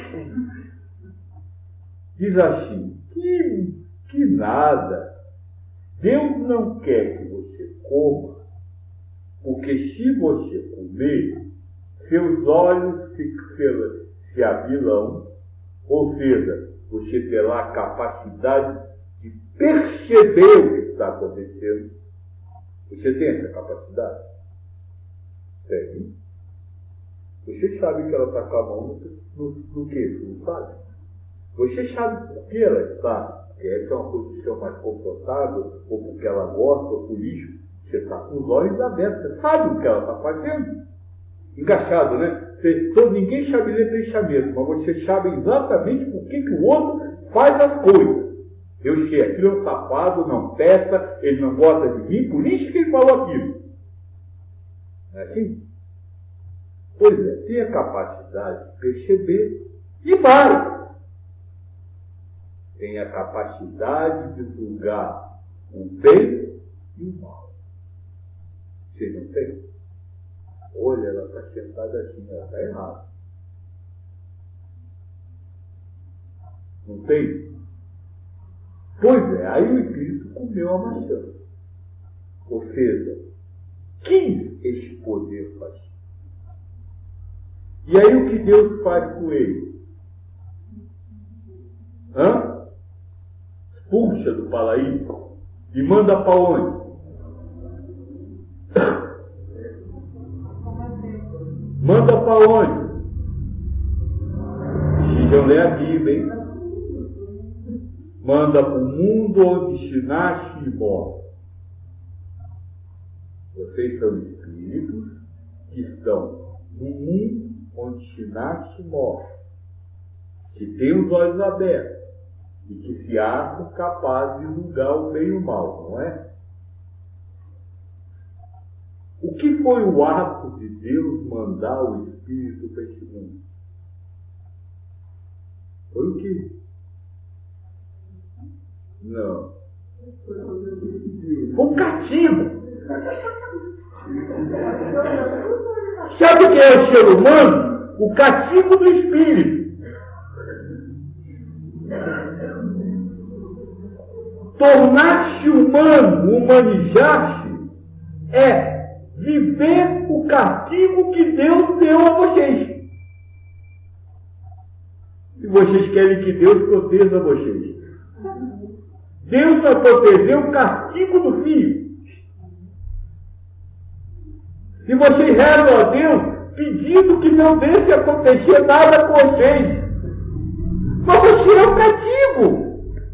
Diz assim, que nada, Deus não quer que você coma, porque se você comer, seus olhos se abrirão, ou seja, você terá a capacidade de perceber o que está acontecendo. Você tem essa capacidade? Tem. Você sabe que ela está com a mão no quê? Você não sabe? Você sabe por que ela está? Porque essa é uma posição mais confortável, ou porque ela gosta, ou por isso. Você está com os olhos abertos. Você sabe o que ela está fazendo. Encaixado, né? Ninguém sabe ler pensamento, mas você sabe exatamente por que o outro faz as coisas. Eu sei, aquilo é um safado, não presta, ele não gosta de mim, por isso que ele falou aquilo. Não é assim? Pois é, tem a capacidade de perceber e vai. Tem a capacidade de julgar o bem e o mal. Você não tem? Olha, ela está sentada assim, ela está errada. Não tem? Pois é, aí o espírito comeu a maçã. Ou seja, quis esse poder fazer. E aí o que Deus faz com ele? Expulsa do paraíso e manda para onde? Manda para onde? Precisam ler a Bíblia, hein? Manda para o mundo onde se nasce e morre. Vocês são espíritos que estão no mundo onde se nasce e morre, que tem os olhos abertos e que se acham capazes de julgar o bem e o mal, não é? O que foi o ato de Deus mandar o Espírito para este mundo? Foi o quê? Não. Foi um castigo. Sabe o que é o ser humano? O castigo do Espírito. Tornar-se humano, humanijar-se, é viver o castigo que Deus deu a vocês. E vocês querem que Deus proteja vocês. Deus vai proteger o castigo do filho. E vocês rezam a Deus pedindo que não deixe acontecer nada com vocês. Mas você é o castigo.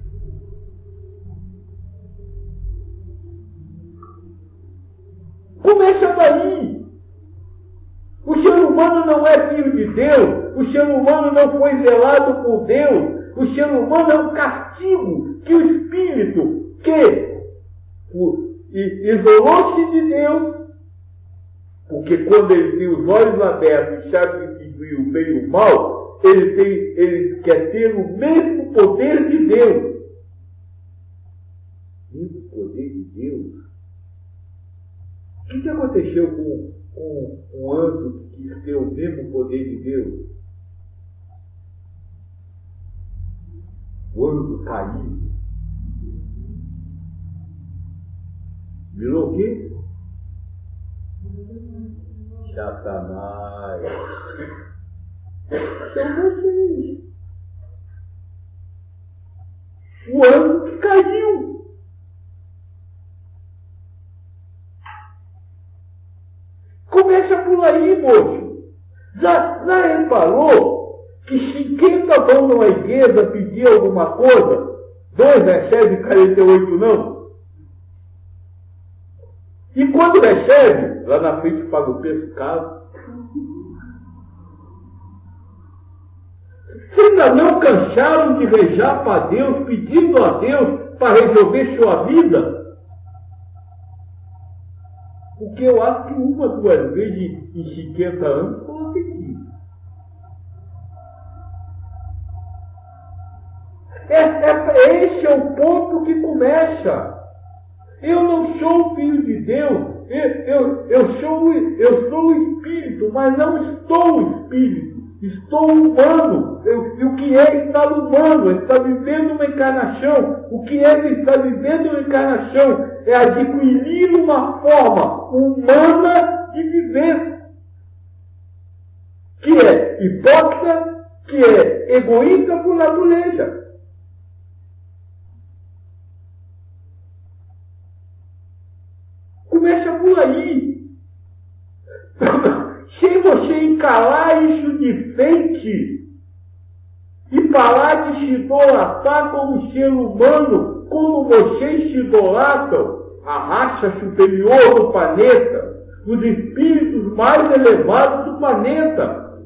Começa daí. O ser humano não é filho de Deus. O ser humano não foi zelado por Deus. O ser humano é um castigo que o Espírito, que isolou-se de Deus, porque quando ele tem os olhos abertos e sabe distinguir o bem e o mal, ele quer ter o mesmo poder de Deus. O mesmo poder de Deus. O que aconteceu com um anjo que quis ter o mesmo poder de Deus? O anjo caiu. Virou o quê? Satanás. São vocês. O anjo que caiu. Começa por aí, moço. Já reparou que se quem está dando uma igreja pedir alguma coisa, 2 recebe 48 não? E quando recebe, lá na frente paga o preço caro. Vocês ainda não cansaram de rejar para Deus, pedindo a Deus para resolver sua vida? Porque eu acho que 1 ou 2 vezes em 50 anos foram pedidos. Esse é o ponto que começa. Eu não sou filho de Deus, eu sou o Espírito, mas não estou o Espírito, estou humano. E o que é estar humano? Está vivendo uma encarnação. O que é estar vivendo uma encarnação? É adquirir uma forma humana de viver, que é hipócrita, que é egoísta por natureza. Começa por aí. Se você encarar isso de frente e parar de se idolatrar como ser humano, como vocês se idolatram, a raça superior do planeta, os espíritos mais elevados do planeta.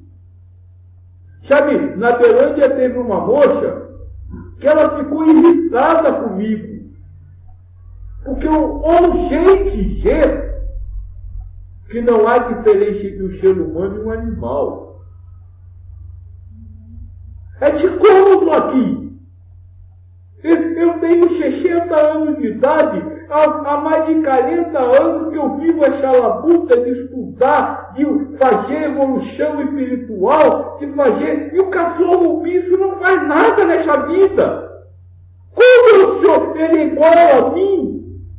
Sabe, na Belândia teve uma moça que ela ficou irritada comigo. Porque eu ousei dizer que não há diferença entre o ser humano e um animal. É de cômodo aqui. Eu tenho 60 anos de idade, há mais de 40 anos que eu vivo essa labuta de estudar, de fazer evolução espiritual, de fazer... E o cachorro bicho não faz nada nessa vida. Como eu sou, ele é igual a mim.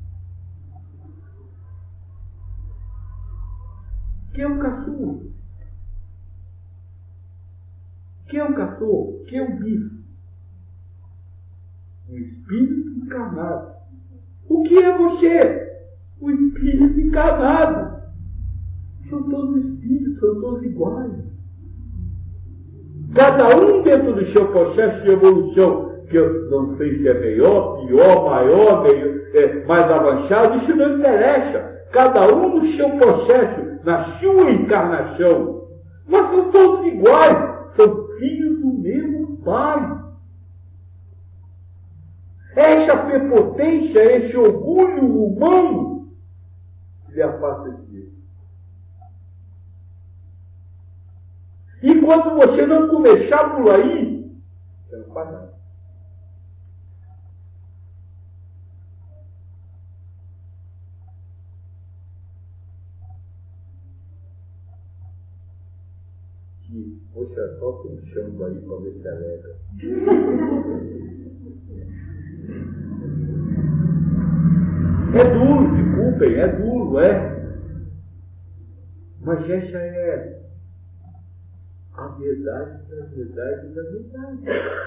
Que é um cachorro? Que é um cachorro? Que é um bicho? Um espírito encarnado. O que é você? O espírito encarnado. São todos espíritos, são todos iguais. Cada um dentro do seu processo de evolução, que eu não sei se é melhor, pior, maior, mais avançado, isso não interessa. Cada um no seu processo, na sua encarnação. Mas são todos iguais, são filhos do mesmo Pai. Essa prepotência, esse orgulho humano, lhe afasta de Deus. E quando você não começar por aí, você não faz nada. E, poxa, toca um chão aí para ver se alega. É duro, desculpem, é duro, é. Mas essa é a verdade da verdade da verdade.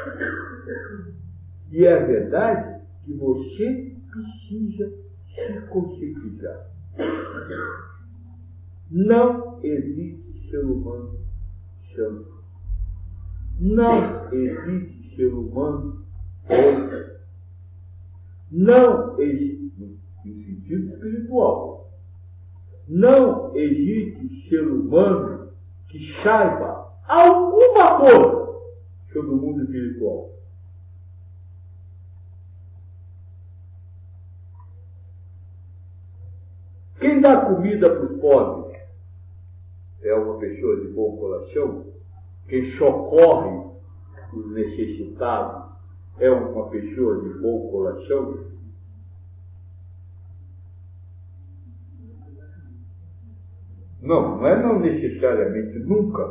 E é a verdade que você precisa se conscientizar. Não existe ser humano santo. Não existe ser humano bom. Não existe, no sentido espiritual, não existe ser humano que saiba alguma coisa sobre o mundo espiritual. Quem dá comida para os pobres é uma pessoa de bom coração. Quem socorre os necessitados é uma pessoa de bom coração. Não é não necessariamente nunca.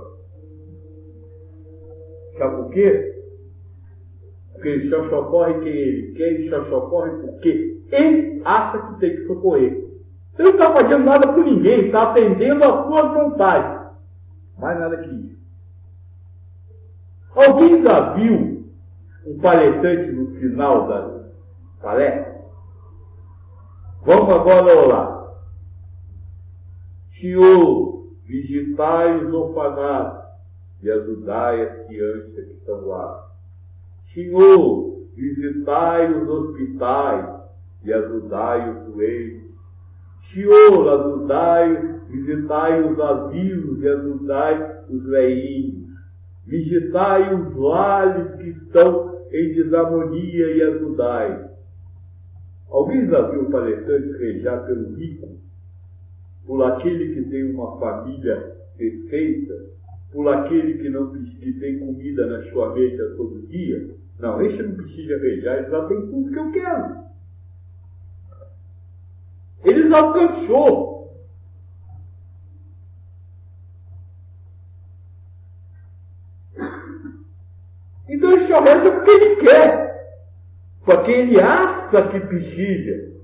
Sabe por quê? Porque ele só socorre quem ele quer e só socorre porque ele acha que tem que socorrer. Ele não está fazendo nada por ninguém, está atendendo a sua vontade. Mais nada que isso. Alguém já viu um palestrante no final da palestra? Vamos agora orar. Senhor, visitai os orfanatos e ajudai as crianças que estão lá. Senhor, visitai os hospitais e ajudai os doentes. Senhor, ajudai, visitai os asilos e ajudai os velhinhos. Visitai os lares que estão em desarmonia e ajudai. Alguém já viu o palestrante rejar pelo rico? Por aquele que tem uma família perfeita? Por aquele que tem comida na sua mesa todo dia? Não, esse não precisa rejar, ele já tem tudo que eu quero. Ele já alcançou. Então ele só reza porque ele quer, porque ele acha que precisa.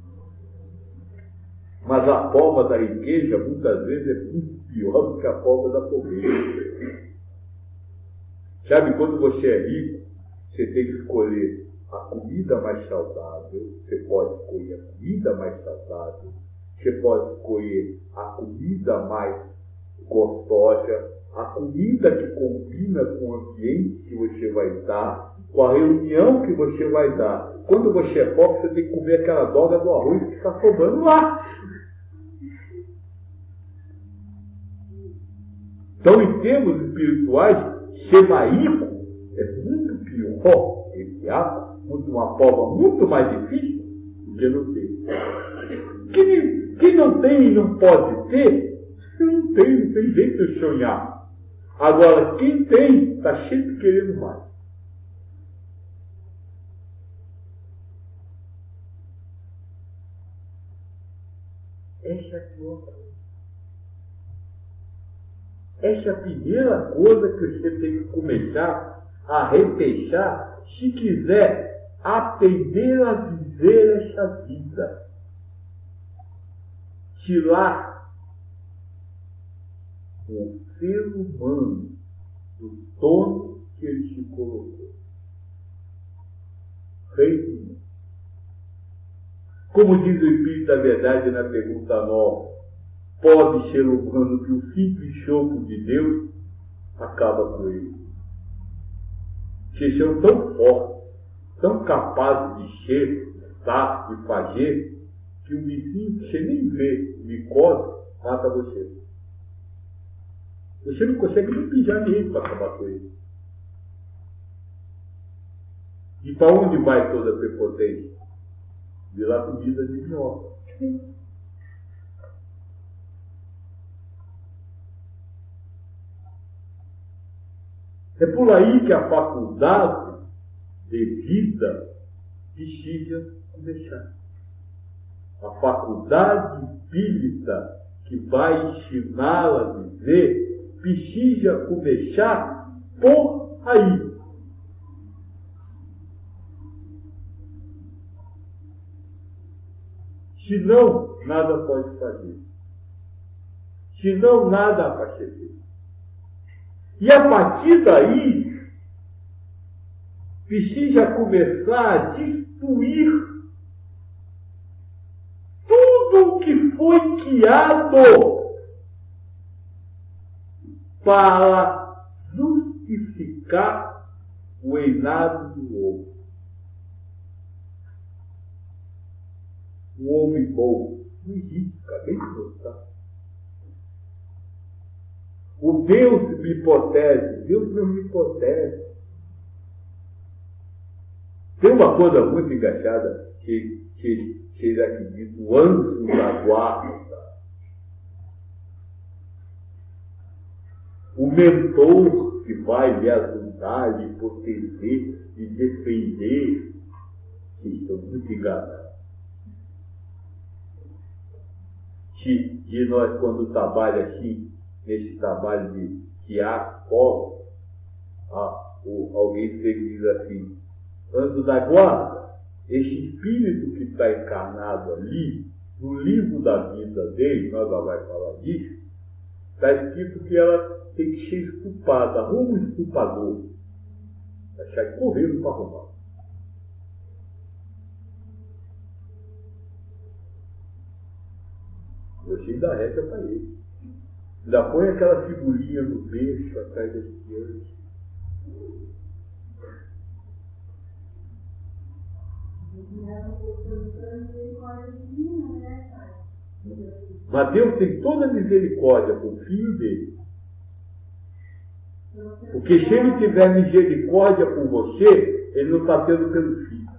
Mas a forma da riqueza muitas vezes é muito pior do que a forma da pobreza. Sabe, quando você é rico, você tem que escolher a comida mais saudável. Você pode escolher a comida mais saudável. Você pode escolher a comida mais gostosa, a comida que combina com o ambiente que você vai dar, com a reunião que você vai dar. Quando você é pobre, você tem que comer aquela dobra do arroz que está sobrando lá. Então, em termos espirituais, ser rico é muito pior, entre aspas, uma forma muito mais difícil do que não ter. Quem não tem e não pode ter, não tem jeito de sonhar. Agora, quem tem, está sempre querendo mais. Essa é a pior coisa. Essa é a primeira coisa que você tem que começar a repensar se quiser aprender a viver essa vida. Tirar o ser humano do dono que ele se colocou. Rei. Como diz o Espírito da Verdade na pergunta 9, pode ser humano que o simples sopro de Deus acaba com ele. Vocês são tão fortes, tão capazes de ser, estar e fazer, que o vizinho que você nem vê, micose, mata você. Você não consegue nem pisar nele para acabar com ele. E para onde vai toda a prepotência? Virar comida de minhoca. É por aí que a faculdade de vida bexiga o deixar. A faculdade espírita que vai ensiná-la a viver bexiga o deixar por aí. Senão, nada pode fazer. Senão, nada acontecer. E a partir daí, precisa começar a destruir tudo o que foi criado para justificar o reinado do homem. O homem bom não existe, acabei de mostrar. O Deus me protege, Deus não me protege. Tem uma coisa muito engraçada que vocês acreditam, o anjo da guarda, o mentor que vai lhe ajudar, lhe proteger, lhe defender, vocês estão muito enganados. De nós, quando trabalha assim, nesse trabalho de criar povos, alguém diz assim, anjo da guarda, esse espírito que está encarnado ali, no livro da vida dele, nós já vamos falar disso, está escrito que ela tem que ser estuprada, arruma um estuprador, vai sair correndo para arrumar. Você ainda reza para ele. Ainda põe aquela figurinha do peixe atrás das crianças. Mas Deus tem toda a misericórdia com o filho dele. Porque se ele tiver misericórdia por você, ele não está tendo pelo filho.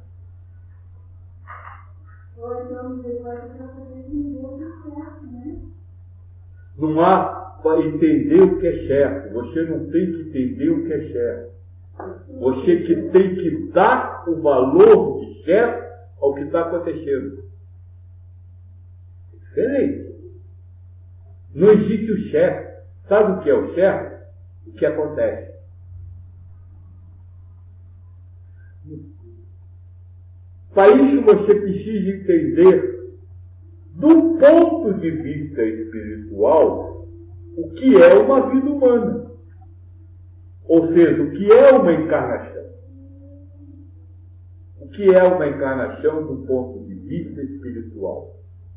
Não há para entender o que é certo. Você não tem que entender o que é certo. Você que tem que dar o valor de certo ao que está acontecendo. É diferente. Não existe o certo. Sabe o que é o certo? O que acontece. Para isso você precisa entender, do ponto de vista espiritual, o que é uma vida humana. Ou seja, o que é uma encarnação. O que é uma encarnação do ponto de vista espiritual.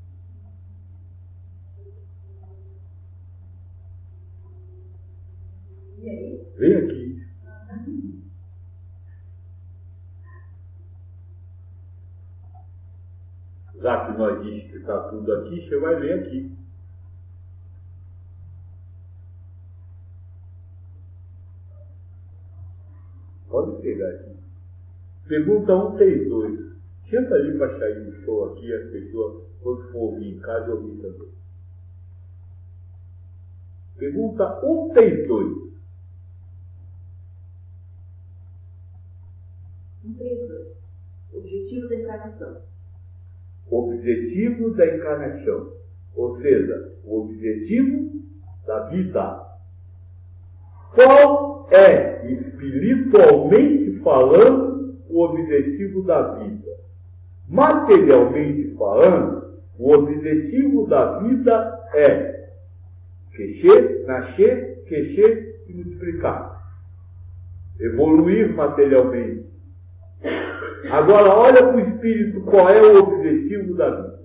Vem aqui. Já que nós dizemos que está tudo aqui, você vai ler aqui. Pode pegar aqui. Pergunta 132. Senta ali para sair do show aqui, as pessoas, quando for ouvir em casa, ouvir também. Pergunta 132. 132. Objetivo da encarnação. Objetivo da encarnação, ou seja, o objetivo da vida. Qual é, espiritualmente falando, o objetivo da vida? Materialmente falando, o objetivo da vida é crescer, nascer, crescer e multiplicar. Evoluir materialmente. Agora, olha para o espírito, qual é o objetivo da vida?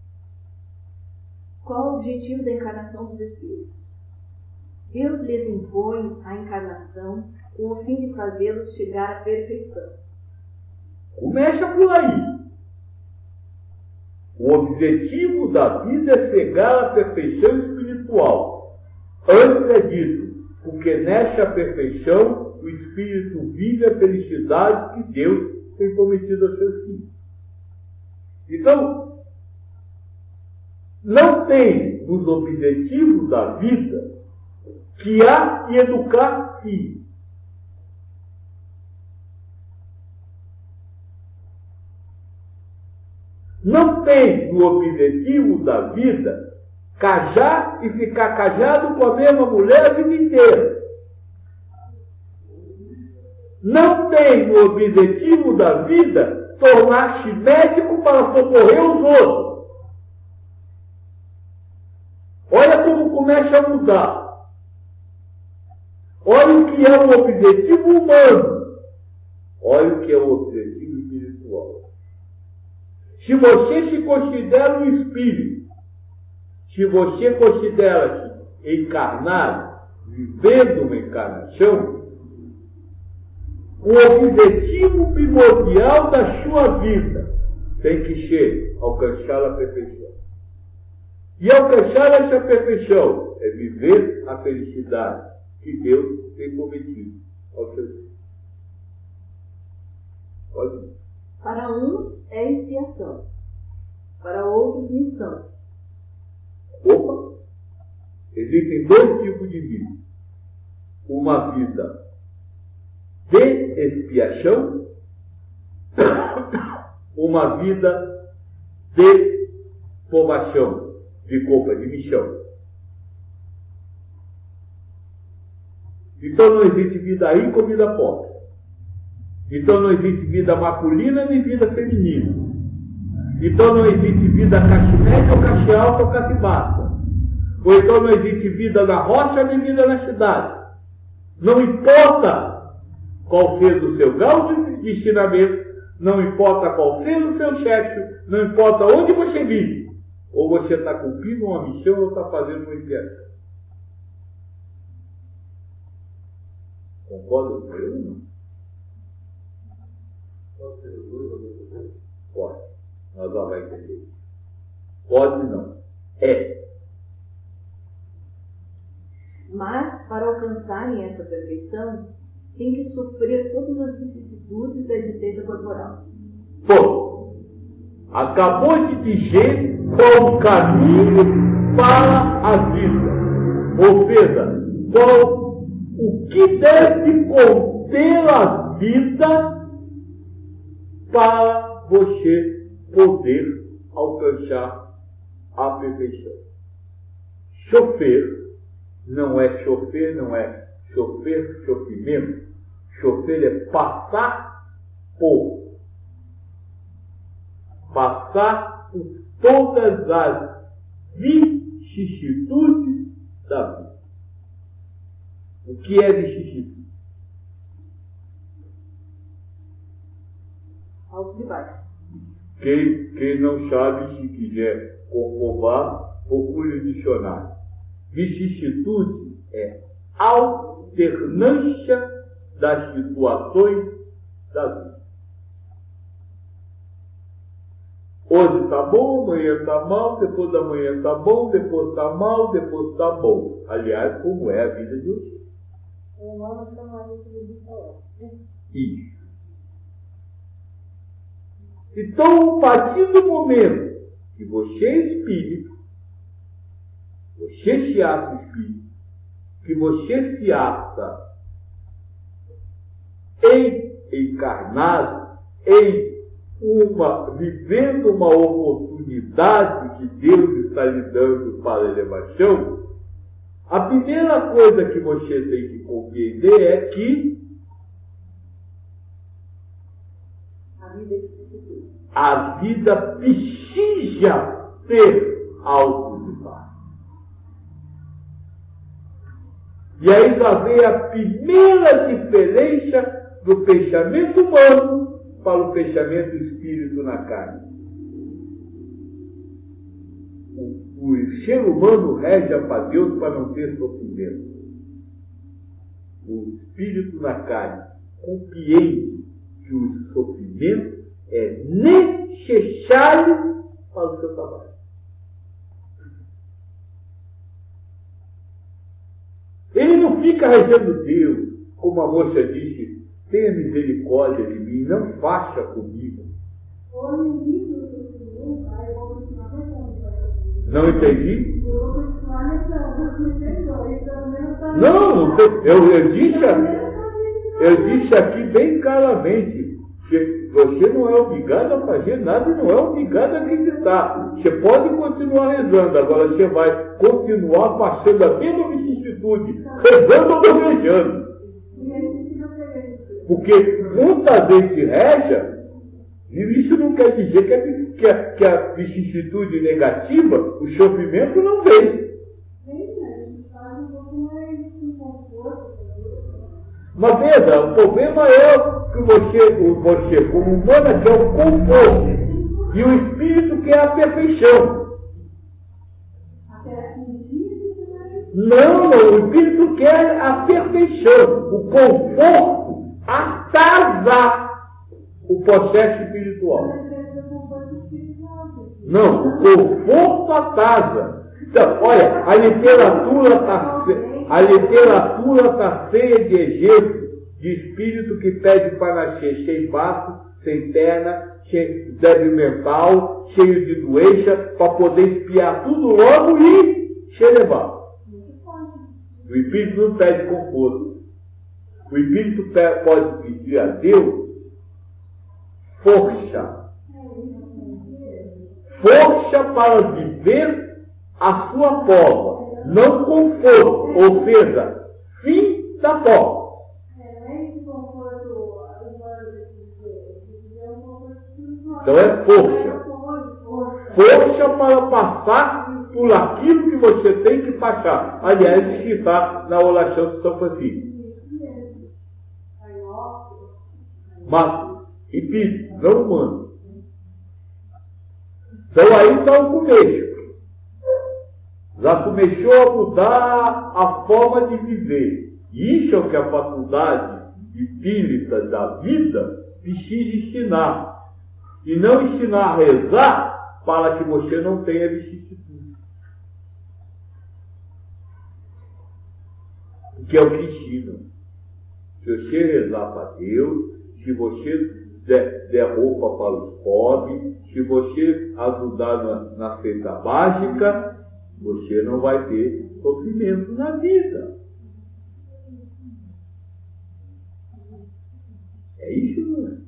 Qual o objetivo da encarnação dos espíritos? Deus lhes impõe a encarnação com o fim de fazê-los chegar à perfeição. Começa por aí. O objetivo da vida é chegar à perfeição espiritual. Antes é dito, porque nessa perfeição o espírito vive a felicidade que Deus tem prometido aos seus filhos. Então, não tem nos objetivos da vida criar e educar filhos. não tem no objetivo da vida cajar e ficar cajado com a mesma mulher a vida inteira. Não tem no objetivo da vida tornar-se médico para socorrer os outros. Olha como começa a mudar. Olha o que é o objetivo humano. Olha o que é o objetivo espiritual. Se você se considera um espírito, se você considera-se encarnado, vivendo uma encarnação, o objetivo primordial da sua vida tem que ser alcançar a perfeição. E alcançar essa perfeição é viver a felicidade que Deus tem prometido ao seu filho. Pode ir. Para uns é expiação, para outros missão. Opa! Existem dois tipos de vida. Uma vida de expiação, uma vida de provação, de culpa, de missão. Então não existe vida rica ou vida pobre. Então não existe vida masculina nem vida feminina. Então não existe vida classe média ou classe alta ou classe baixa. Ou então não existe vida na roça nem vida na cidade. Não importa qual seja o seu grau de ensinamento, não importa qual seja o seu sexo, não importa onde você vive. Ou você está cumprindo uma missão ou está fazendo uma expiação. Concorda com eu ou não? Pode. Nós vamos entender. Pode não. É. Mas, para alcançarem essa perfeição, tem que sofrer todas as vicissitudes da existência corporal. Pô, acabou de dizer qual o caminho para a vida. Ou seja, o que deve conter a vida para você poder alcançar a perfeição. Chofer não é sofrimento. Chofer é passar por todas as vicissitudes da vida. O que é vicissitude? Altos e baixos. Quem não sabe, se quiser comprovar, procure o dicionário. Vicissitude é alternância das situações da vida. Hoje está bom, amanhã está mal, depois da manhã está bom, depois está mal, depois está bom. Aliás, como é a vida de hoje. Isso. Então, a partir do momento que você é espírito, você se acha espírito, que você se acha encarnado, vivendo uma oportunidade que Deus está lhe dando para a elevação, a primeira coisa que você tem que compreender é que a vida precisa ter altos e baixos. E aí já vem a primeira diferença do pensamento humano para o pensamento espírito na carne. O ser humano reza para Deus para não ter sofrimento. O espírito na carne compreende que o sofrimento é necessário para o seu trabalho. Ele não fica rezando Deus, como a moça disse, tenha misericórdia de mim, não faça comigo. Não entendi? Não, eu disse aqui bem claramente, Você não é obrigado a fazer nada e não é obrigado a acreditar. Você pode continuar rezando, agora você vai continuar passando a mesma vicissitude, rezando ou bocejando. Porque muita gente reza, e isso não quer dizer que a vicissitude negativa, o sofrimento não vem. Mas veja, o problema é que você como humana, quer o conforto, e o espírito quer a perfeição. Não, o espírito quer a perfeição. O conforto atrasa o processo espiritual. Não, o conforto atrasa. Então, olha, a literatura está cheia de exemplos de espírito que pede para nascer sem braço, sem perna, débil mental, cheio de doença, para poder espiar tudo logo e se elevar. O espírito não pede conforto. O espírito pode pedir a Deus força. Força para viver a sua prova, não conforto, ou seja, fim da prova. Então é força. Força para passar por aquilo que você tem que passar. Aliás, isso está na oração de São Francisco. Mas, espírito, não humano. Então aí está o começo. Já começou a mudar a forma de viver. E isso é o que a faculdade espírita da vida precisa ensinar. E não ensinar a rezar para que você não tenha vicissitude. Que é o que ensinam. Se você rezar para Deus, se você der roupa para os pobres, se você ajudar na feita básica, você não vai ter sofrimento na vida. É isso, não é?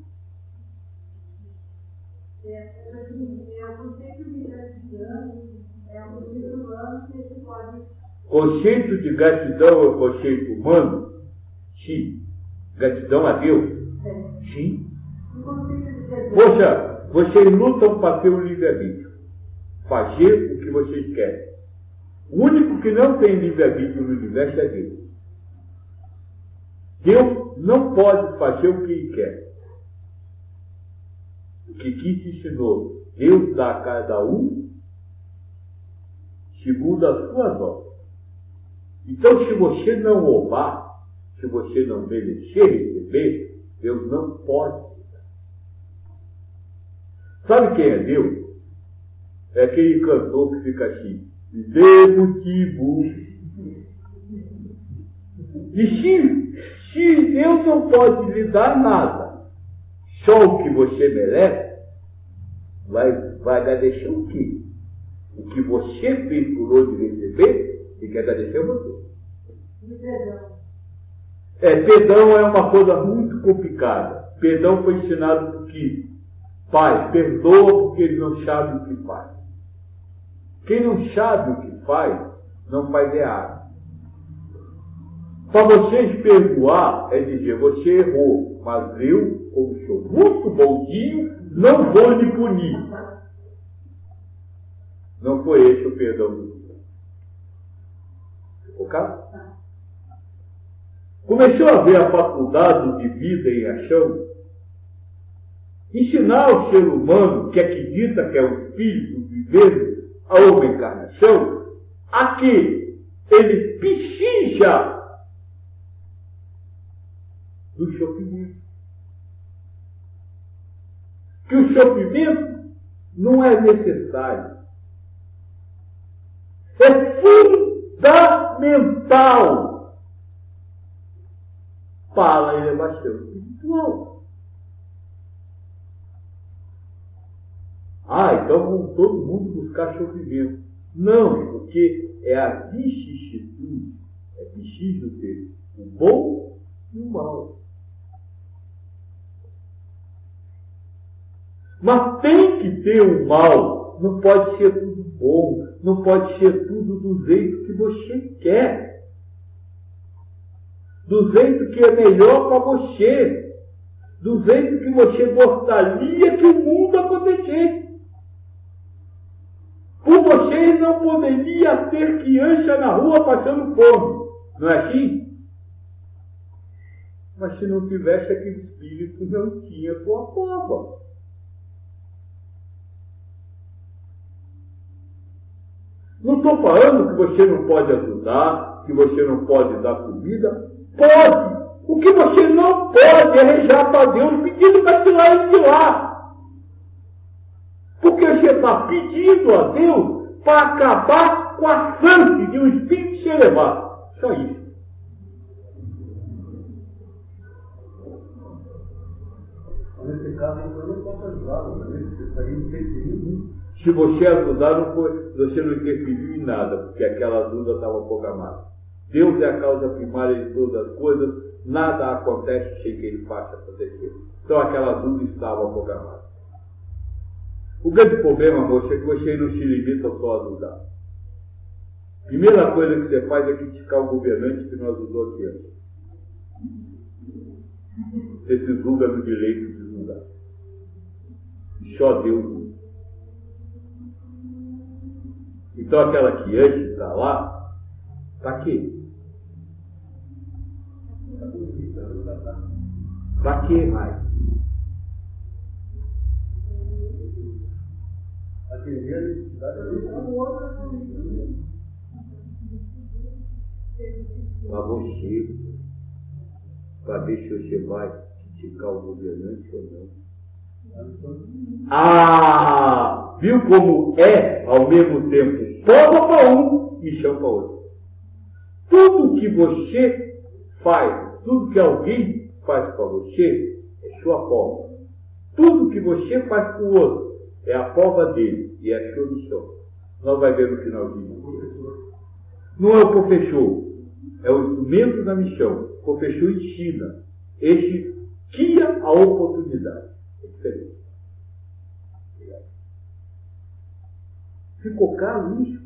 Conceito de gratidão é o conceito humano? Sim. Gratidão a Deus? Sim. Poxa, vocês lutam para ter um livre-arbítrio. Fazer o que vocês querem. O único que não tem livre-arbítrio no universo é Deus. Deus não pode fazer o que Ele quer. O que Cristo ensinou, Deus dá a cada um segundo as suas obras. Então, se você não roubar, se você não merecer receber, Deus não pode. Sabe quem é Deus? É aquele cantor que fica assim, devo-te-bu. E se Deus não pode lhe dar nada, só o que você merece, vai agradecer o quê? O que você fez por hoje receber, e quer agradecer a você. Perdão é uma coisa muito complicada. Perdão foi ensinado por Cristo. Pai, perdoa porque ele não sabe o que faz. Quem não sabe o que faz, não faz errado. Para vocês perdoar, é dizer, você errou, mas eu, como sou muito bonzinho, não vou lhe punir. Não foi esse o perdão do Deus. Ficou claro? Começou a ver a faculdade de vida em ação. Ensinar ao ser humano que acredita que é o espírito vivendo a uma encarnação, a que ele precisa do sofrimento. Que o sofrimento não é necessário. É fundamental para a elevação espiritual. Então vamos todo mundo buscar sofrimento. Não, porque é a vicissitude. É preciso ter o bom e o mal. Mas tem que ter um mal. Não pode ser tudo bom. Não pode ser tudo do jeito que você quer. Do jeito que é melhor para você. Do jeito que você gostaria que o mundo acontecesse. Por você não poderia ter criança na rua passando fome. Não é assim? Mas se não tivesse aquele espírito, não tinha sua prova. Não estou falando que você não pode ajudar, que você não pode dar comida. Pode! O que você não pode é rezar para Deus pedindo para tirar ele de lá. Porque você está pedindo a Deus para acabar com a chance de um espírito se elevar. Só isso. Nesse caso, eu não posso ajudar, você estaria interferindo. Se você ajudar, você não interferiu em nada, porque aquela ajuda estava programada. Deus é a causa primária de todas as coisas, nada acontece sem que Ele faça acontecer. Então aquela ajuda estava programada. O grande problema, moça, é que você não se limita só a ajudar. Primeira coisa que você faz é criticar o governante que não ajudou aqui antes. Você se julga no direito de julgar. E só Deus julga. Então aquela que antes está lá, para quê? Para quê mais? Atender a necessidade da Para você, para ver se você vai criticar o governante ou não. Ah! Viu como é, ao mesmo tempo, prova para um e chão para outro. Tudo que você faz, tudo que alguém faz para você, é sua prova. Tudo que você faz para o outro, é a prova dele e é a sua missão. Nós vamos ver no finalzinho. Não é o professor, é o instrumento da missão. O professor ensina, este cria a oportunidade. É diferente. Ficou claro isso?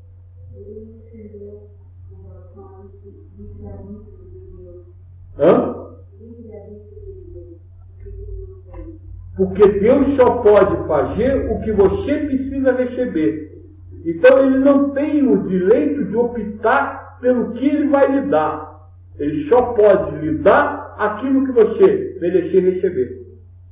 Hã? Porque Deus só pode fazer o que você precisa receber. Então Ele não tem o direito de optar pelo que Ele vai lhe dar. Ele só pode lhe dar aquilo que você merecer receber.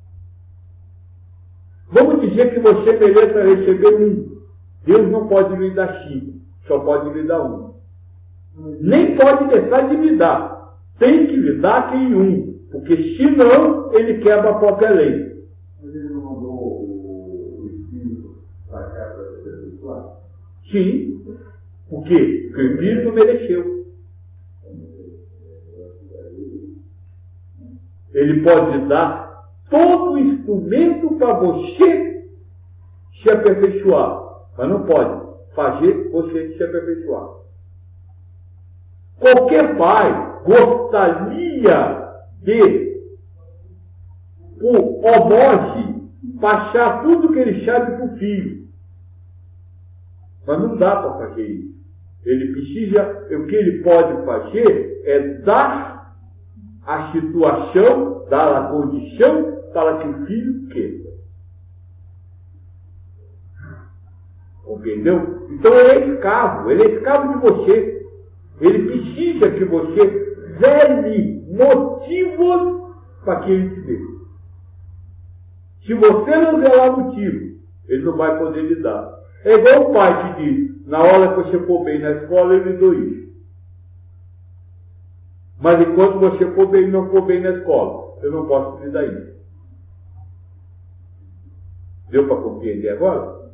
Vamos dizer que você mereça receber 1. Deus não pode lhe dar 5, só pode lhe dar 1. Nem pode deixar de lhe dar. Tem que lhe dar aquele 1, porque senão ele quebra a própria lei. Mas ele não mandou o Espírito para cá para ser abençoado? Sim. Por quê? Porque o Espírito mereceu. Ele pode dar todo o instrumento para você se aperfeiçoar. Mas não pode fazer você se aperfeiçoar. Qualquer pai gostaria de, por homose, passar tudo que ele sabe para o filho. Mas não dá para fazer isso. Ele precisa, o que ele pode fazer é dar a situação, dar a condição para que o filho queira. Compreendeu? Então ele é escravo de você. Ele precisa que você zele motivos para que ele te dê. Se você não zelar motivo, ele não vai poder lhe dar. É igual o pai que diz, na hora que você for bem na escola, eu lhe dou isso. Mas enquanto você for bem e não for bem na escola, eu não posso lhe dar isso. Deu para compreender agora?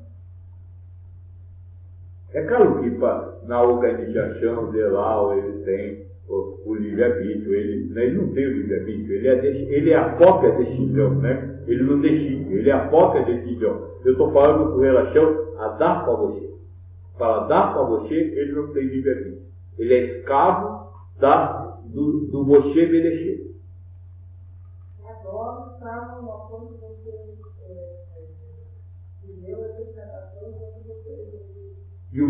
É claro que na organização geral ele tem o livre-arbítrio, ele não tem o livre-arbítrio, ele é a própria decisão, né? Ele não decide, ele é a própria decisão. Eu estou falando com relação a dar para você. Para dar para você, ele não tem livre-arbítrio. Ele é escravo do você merecer. idosos estavam no acordo que você viveu a declaração quando você. E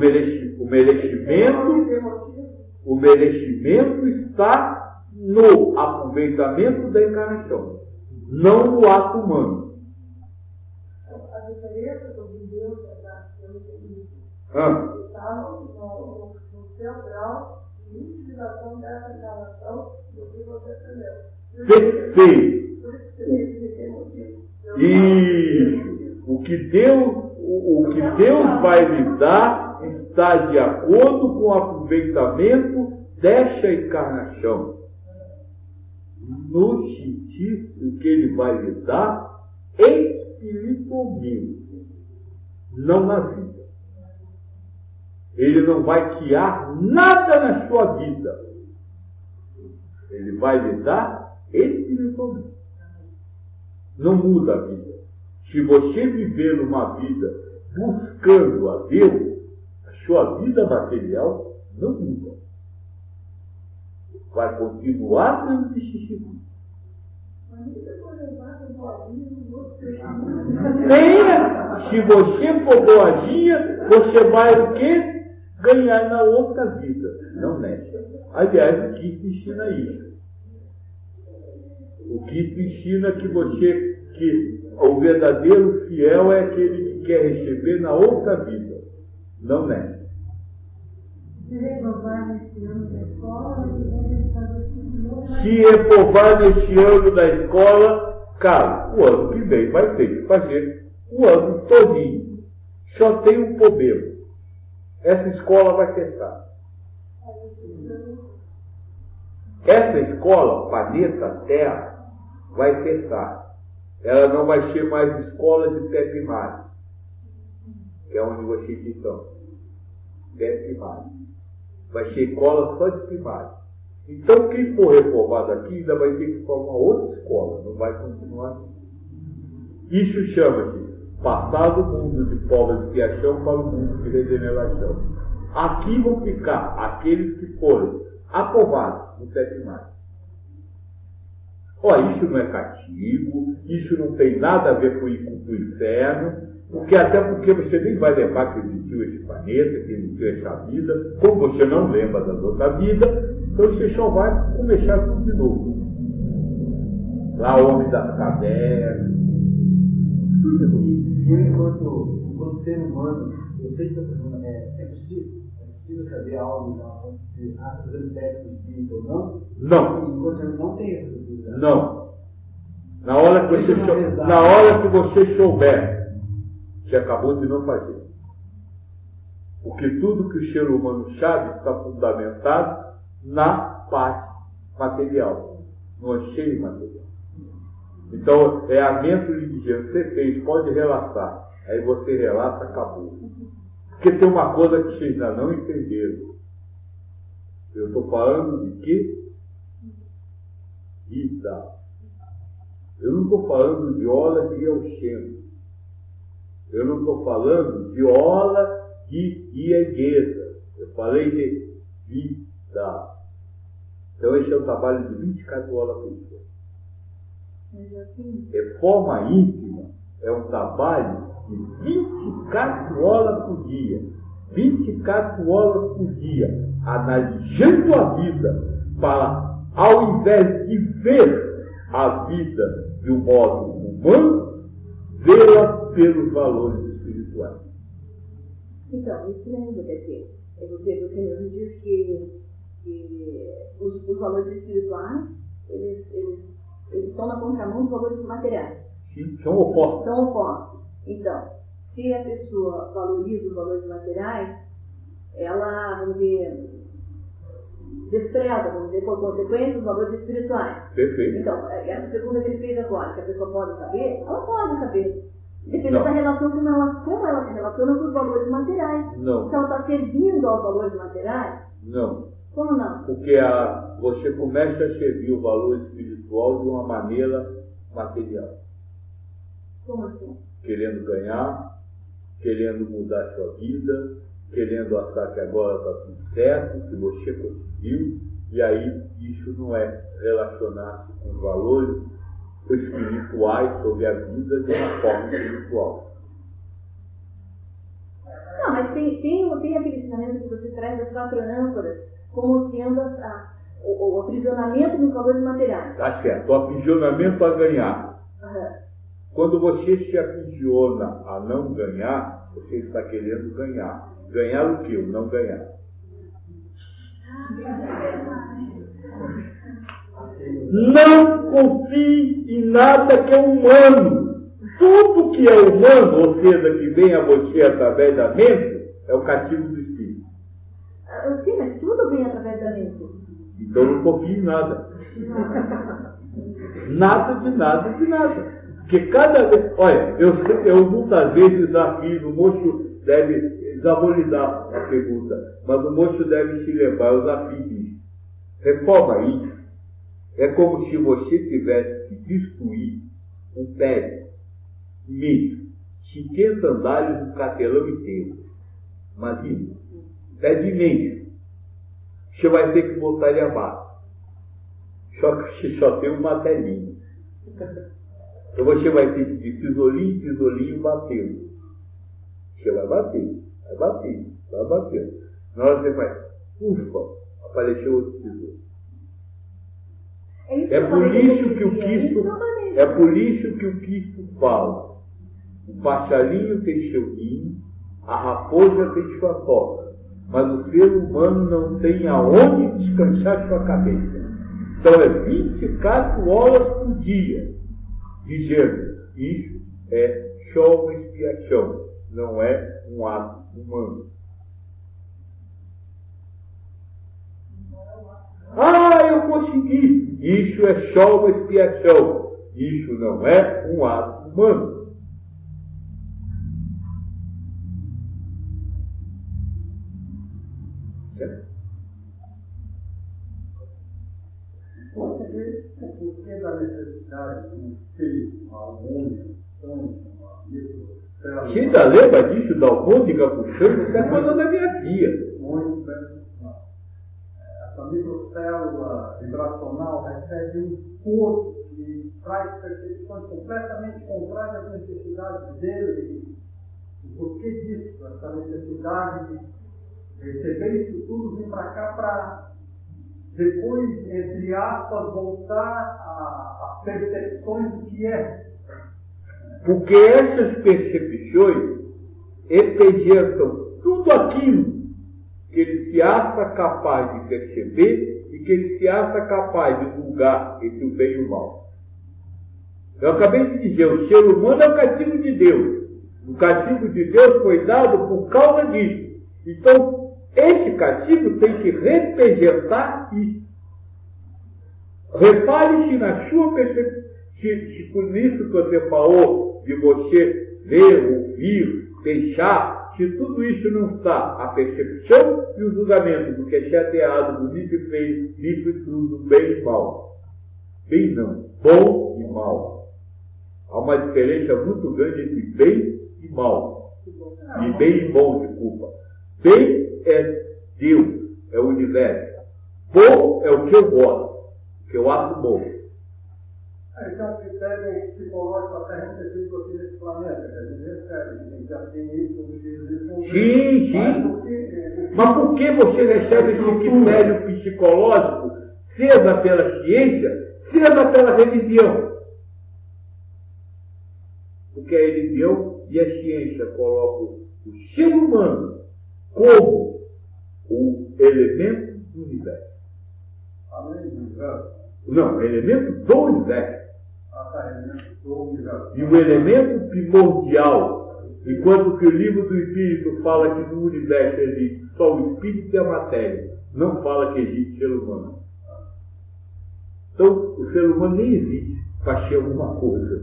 o merecimento está no aproveitamento da encarnação, não no ato humano. A diferença do Deus eu não entendi. Está no seu grau de utilização dessa encarnação do que você aprendeu. Perfeito. Por isso que você disse que tem motivo. Isso. O que Deus vai lhe dar está de acordo com o aproveitamento desta encarnação. No sentido que ele vai lhe dar espiritualmente, não na vida. Ele não vai criar nada na sua vida. Ele vai lhe dar espiritualmente. Não muda a vida. Se você viver uma vida buscando a Deus, a sua vida material não muda. Vai continuar sendo vicissitude. Se você for boazinha, você vai o quê? Ganhar na outra vida, não nessa. Aliás, o Cristo ensina isso. O Cristo ensina que o verdadeiro fiel é aquele que quer receber na outra vida, não nessa. Se reprovar neste ano da escola, cara, o ano que vem vai ter que fazer o ano todinho. Só tem um problema. Essa escola vai cessar. Essa escola, planeta Terra, vai cessar. Ela não vai ser mais escola de pé primário, que é onde vocês estão. Pé primário. Vai ser escola só de primário. Então, quem for reformado aqui ainda vai ter que formar outra escola, não vai continuar assim. Isso chama-se passar do mundo de prova de expiação para o mundo de regeneração. Aqui vão ficar aqueles que forem aprovados no pé primário. Isso não é castigo, isso não tem nada a ver com o inferno, até porque você nem vai lembrar que existiu esse planeta, que existiu essa vida, como você não lembra da outra vida, então você só vai começar tudo de novo. Lá, homem das cavernas, tudo de novo. E eu, enquanto ser humano, eu sei se é possível saber algo em relação se está fazendo certo o espírito ou não? Não. Assim, enquanto você não tem essa possibilidade. Não. Na hora que você souber, você acabou de não fazer. Porque tudo que o ser humano sabe está fundamentado na parte material, no anseio material. Então, é a mente ligeira. Você fez, pode relatar. Aí você relata, acabou. Porque tem uma coisa que vocês ainda não entenderam. Eu estou falando de quê? Vida. Eu não estou falando de ola de Euxeno. Eu não estou falando de ola de iegueza. Eu falei de vida. Então esse é o trabalho de 24 horas por dia. Reforma íntima é um trabalho de 24 horas por dia. 24 horas por dia, analisando a vida, para, ao invés de ver a vida de um modo humano, vê-la pelos valores espirituais. Então, isso lembra, quer dizer, você mesmo diz que os valores espirituais, eles estão na contramão dos valores materiais. Sim, são opostos. São opostos. Então, se a pessoa valoriza os valores materiais, ela, vamos dizer, despreza, vamos dizer, por consequência, os valores espirituais. Perfeito. Então, essa pergunta que ele fez agora, se a pessoa pode saber, ela pode saber. Depende da relação como ela se relaciona com os valores materiais. Não. Se ela está servindo aos valores materiais? Não. Como não? Porque você começa a servir o valor espiritual de uma maneira material. Como assim? Querendo ganhar, querendo mudar a sua vida, querendo achar que agora está tudo certo, que você conseguiu, e aí isso não é relacionar-se com os valores espirituais sobre a vida de uma forma espiritual. Não, mas tem aquele ensinamento que você traz das 4 âncoras como sendo o aprisionamento nos valores materiais. Tá certo. O aprisionamento a ganhar. Uhum. Quando você se aprisiona a não ganhar, você está querendo ganhar. Ganhar o quê? O não ganhar. Não confie em nada que é humano. Tudo que é humano, ou seja, que vem a você através da mente, é o castigo do espírito. Eu sei, mas tudo vem através da mente. Então não confie em nada. Nada de nada de nada. Porque cada vez... Olha, eu muitas vezes desafio, o moço deve... Já vou lhe dar a pergunta, mas o moço deve se lembrar, eu desafio disso. Reforma isso. É como se você tivesse que destruir um prédio imenso, 50 andares, um quarteirão inteiro. Imagina, prédio imenso. Você vai ter que botar ele abaixo. Só que você só tem um martelinho. Então você vai ter que ir tijolinho em tijolinho batendo. Você vai bater, vai bater, vai bater. Na hora você faz, ufa, apareceu outro tesouro. É por isso que o Cristo fala. O passarinho tem seu ninho, a raposa tem sua toca, mas o ser humano não tem aonde descansar sua cabeça. Então é 24 horas por dia, dizendo, isso é só uma expiação, não é um ato humano. Eu consegui! Isso é só uma expiação. Isso não é um ato humano. Por que da necessidade de um espírito, uma harmônica, Você ainda lembra disso da almôndega puxando? Isso é coisa da minha filha. Muito bem. Essa microcélula vibracional recebe um corpo que traz percepções completamente contrárias às necessidades dele. E por que disso? Essa necessidade de receber isso tudo, vir para cá para depois, entre aspas, voltar às percepções do que é. Porque essas percepções representam tudo aquilo que ele se acha capaz de perceber e que ele se acha capaz de julgar entre o bem e o mal. Eu acabei de dizer, o ser humano é o castigo de Deus. O castigo de Deus foi dado por causa disso. Então, esse castigo tem que representar isso. Repare-se na sua percepção, se por isso que você falou de você ver, ouvir, pensar, se tudo isso não está, a percepção e o julgamento do que é chateado, bonito e feio, limpo e tudo, bem e mal. Bem não, bom e mal. Há uma diferença muito grande entre bem e mal. E bem e bom, desculpa. Bem é Deus, é o universo. Bom é o que eu gosto, o que eu acho bom. Esse é um critério psicológico até recebido aqui nesse planeta, que a gente recebe, a gente já tem isso no X. Sim. Mas por que você recebe esse critério psicológico, seja pela ciência, seja pela religião? Porque a religião e a ciência colocam o ser humano como o elemento do universo. Além do universo? Não, elemento do universo. Elemento do universo. E o elemento primordial, enquanto que o livro do Espírito fala que no universo existe só o Espírito e a matéria, não fala que existe ser humano. Então, o ser humano nem existe para ser alguma coisa.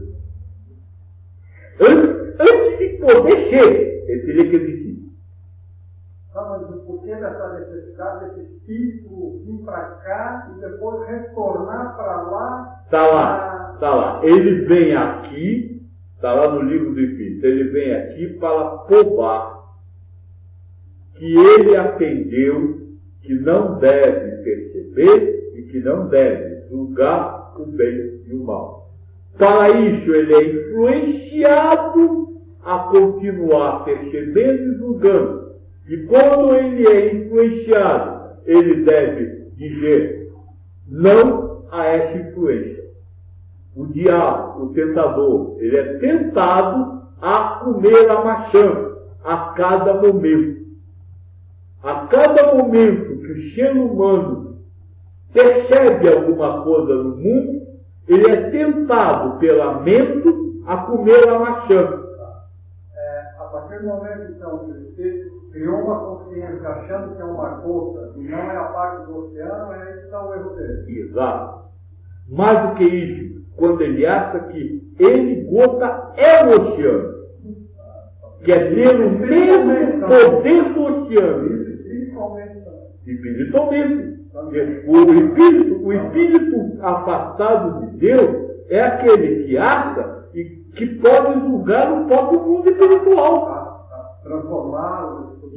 Antes de poder ser, ele teria que existir. Mas o porquê dessa necessidade desse espírito vir para cá e depois retornar para lá? Está lá. Ele vem aqui, está lá no livro do Espírito, ele vem aqui para provar que ele aprendeu que não deve perceber e que não deve julgar o bem e o mal. Para isso, ele é influenciado a continuar percebendo e julgando. E quando ele é influenciado, ele deve dizer não a essa influência. O diabo, o tentador, ele é tentado a comer a maçã a cada momento. A cada momento que o ser humano percebe alguma coisa no mundo, ele é tentado pela mente a comer a maçã. A partir do momento, então, que você criou uma consciência achando que é uma gota e não é a parte do oceano, é aí que está o erro dele. Exato. Mais do que isso, quando ele acha que ele, gota, é o oceano. Quer ter o mesmo poder do oceano. Espiritualmente. O espírito afastado de Deus é aquele que acha e que pode julgar o próprio mundo espiritual. Transformá-lo.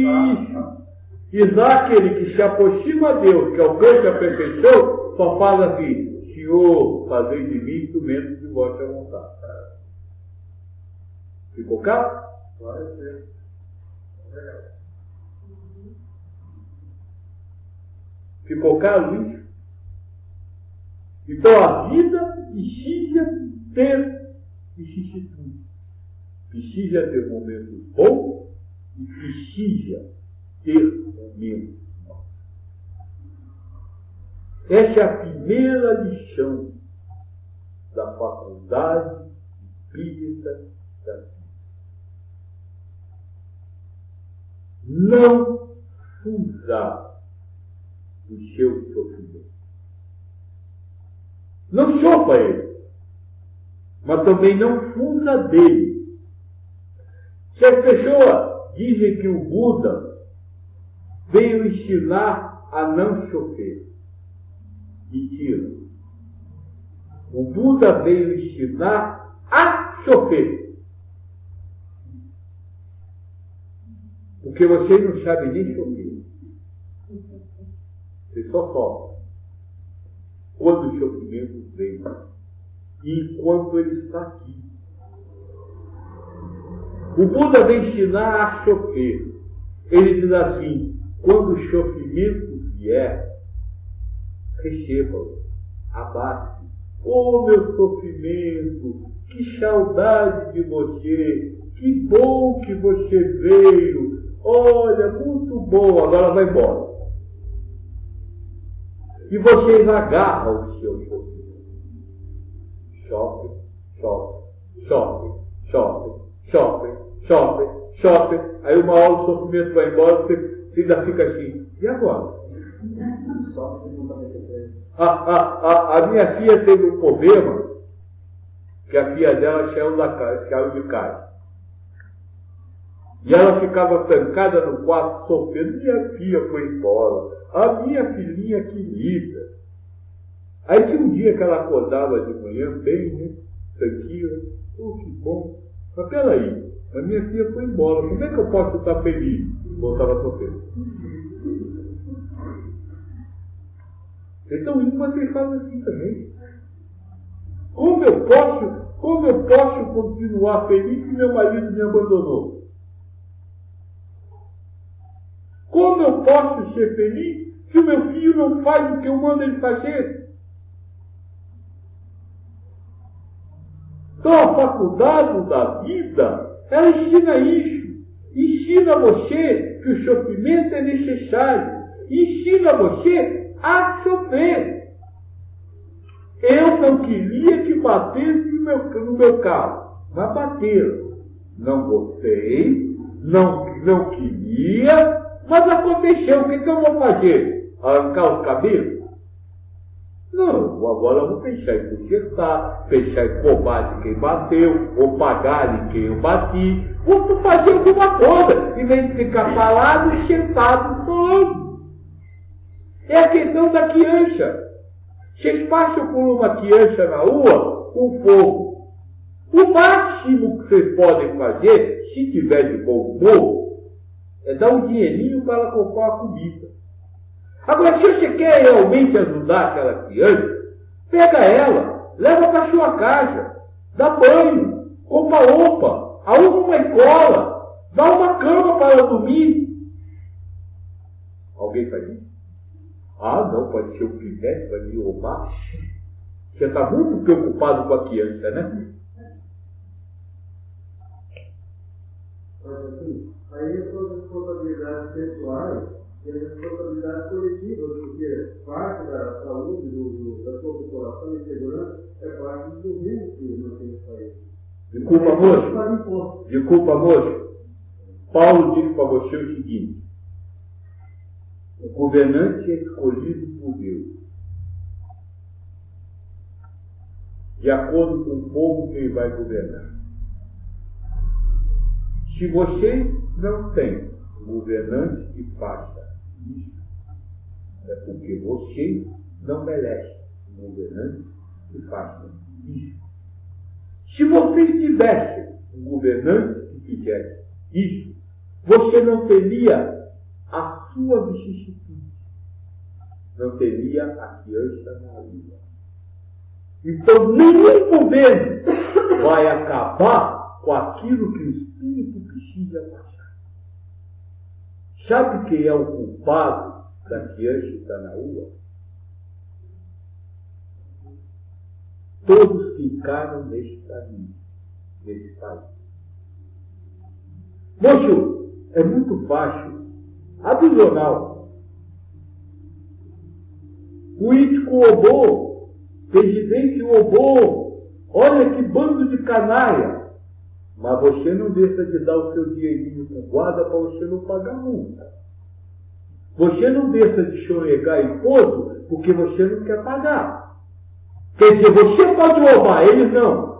E aquele que se aproxima a Deus, que alcança a perfeição, só fala assim: Senhor, fazei de mim instrumento de vossa vontade. Ficou claro? Ficou claro isso? Então a vida precisa ter vicissitude. Precisa ter momentos bons e precisa ter momentos maus. Essa é a primeira lição da faculdade espírita da vida. Não fuja do seu sofrimento. Não sofra ele, mas também não fuja dele. Se as pessoas dizem que o Buda veio ensinar a não sofrer, mentira. O Buda veio ensinar a sofrer. Porque você não sabe nem sofrer. Você só sofre quando o sofrimento vem e enquanto ele está aqui. O Buda vem ensinar a sofrer. Ele diz assim: quando o sofrimento vier, receba-o, abaste. Oh, meu sofrimento, que saudade de você, que bom que você veio, olha, muito bom, agora vai embora. E vocês agarram o seu sofrimento. Sofre, sofre, sofre, sofre, sofre, sofre, sofre. Aí uma hora o sofrimento vai embora, você ainda fica assim. E agora? A minha filha teve um problema, que a filha dela saiu de casa. E ela ficava trancada no quarto sofrendo. Minha filha foi embora. A minha filhinha querida. Aí tinha um dia que ela acordava de manhã, bem, né? Tranquila. Oh, que bom. Mas peraí, a minha filha foi embora. Como é que eu posso estar feliz? Voltava sofrendo. Então, vocês fazem assim também. Como eu posso continuar feliz se meu marido me abandonou? Como eu posso ser feliz se o meu filho não faz o que eu mando ele fazer? Então a faculdade da vida, ela ensina isso. Ensina você que o sofrimento é necessário. Ensina você a sofrer. Eu não queria que batesse no meu carro, mas bateram. Não gostei, não queria, mas aconteceu. O que eu vou fazer? Arrancar os cabelos? Não, agora eu vou pensar em consertar, pensar em cobrar de quem bateu, ou pagar de quem eu bati. Vou fazer alguma coisa, em vez de ficar parado e sentado falando. É a questão da criança. Vocês passam por uma criança na rua com fogo. O máximo que vocês podem fazer, se tiver de bom humor, é dar um dinheirinho para ela comprar uma comida. Agora, se você quer realmente ajudar aquela criança, pega ela, leva para a sua casa, dá banho, compra roupa, arruma uma escola, dá uma cama para ela dormir. Alguém faz isso? Ah, não, pode ser o pivete, vai me roubar. Você está muito preocupado com a criança, né? Aí as suas responsabilidades pessoais e as responsabilidades coletivas, porque parte da saúde da sua população e segurança é parte do governo que mantém o país. Desculpa, moço. Paulo diz para você o seguinte: o governante é escolhido por Deus, de acordo com o povo que ele vai governar. Se você não tem governante que faça isso, é porque você não merece um governante que faça isso. Se você tivesse um governante que fizesse isso, você não teria a sua vicissitude, não teria a criança na lua. Então, nenhum governo vai acabar com aquilo que o Espírito precisa passar. Sabe quem é o culpado da criança que está na rua? Todos que encaram nesse caminho, nesse país. Moço, é muito fácil. Abre o jornal. Político roubou, presidente roubou, olha que bando de canalha. Mas você não deixa de dar o seu dinheirinho com guarda para você não pagar multa. Você não deixa de choregar imposto porque você não quer pagar. Quer dizer, você pode roubar, eles não.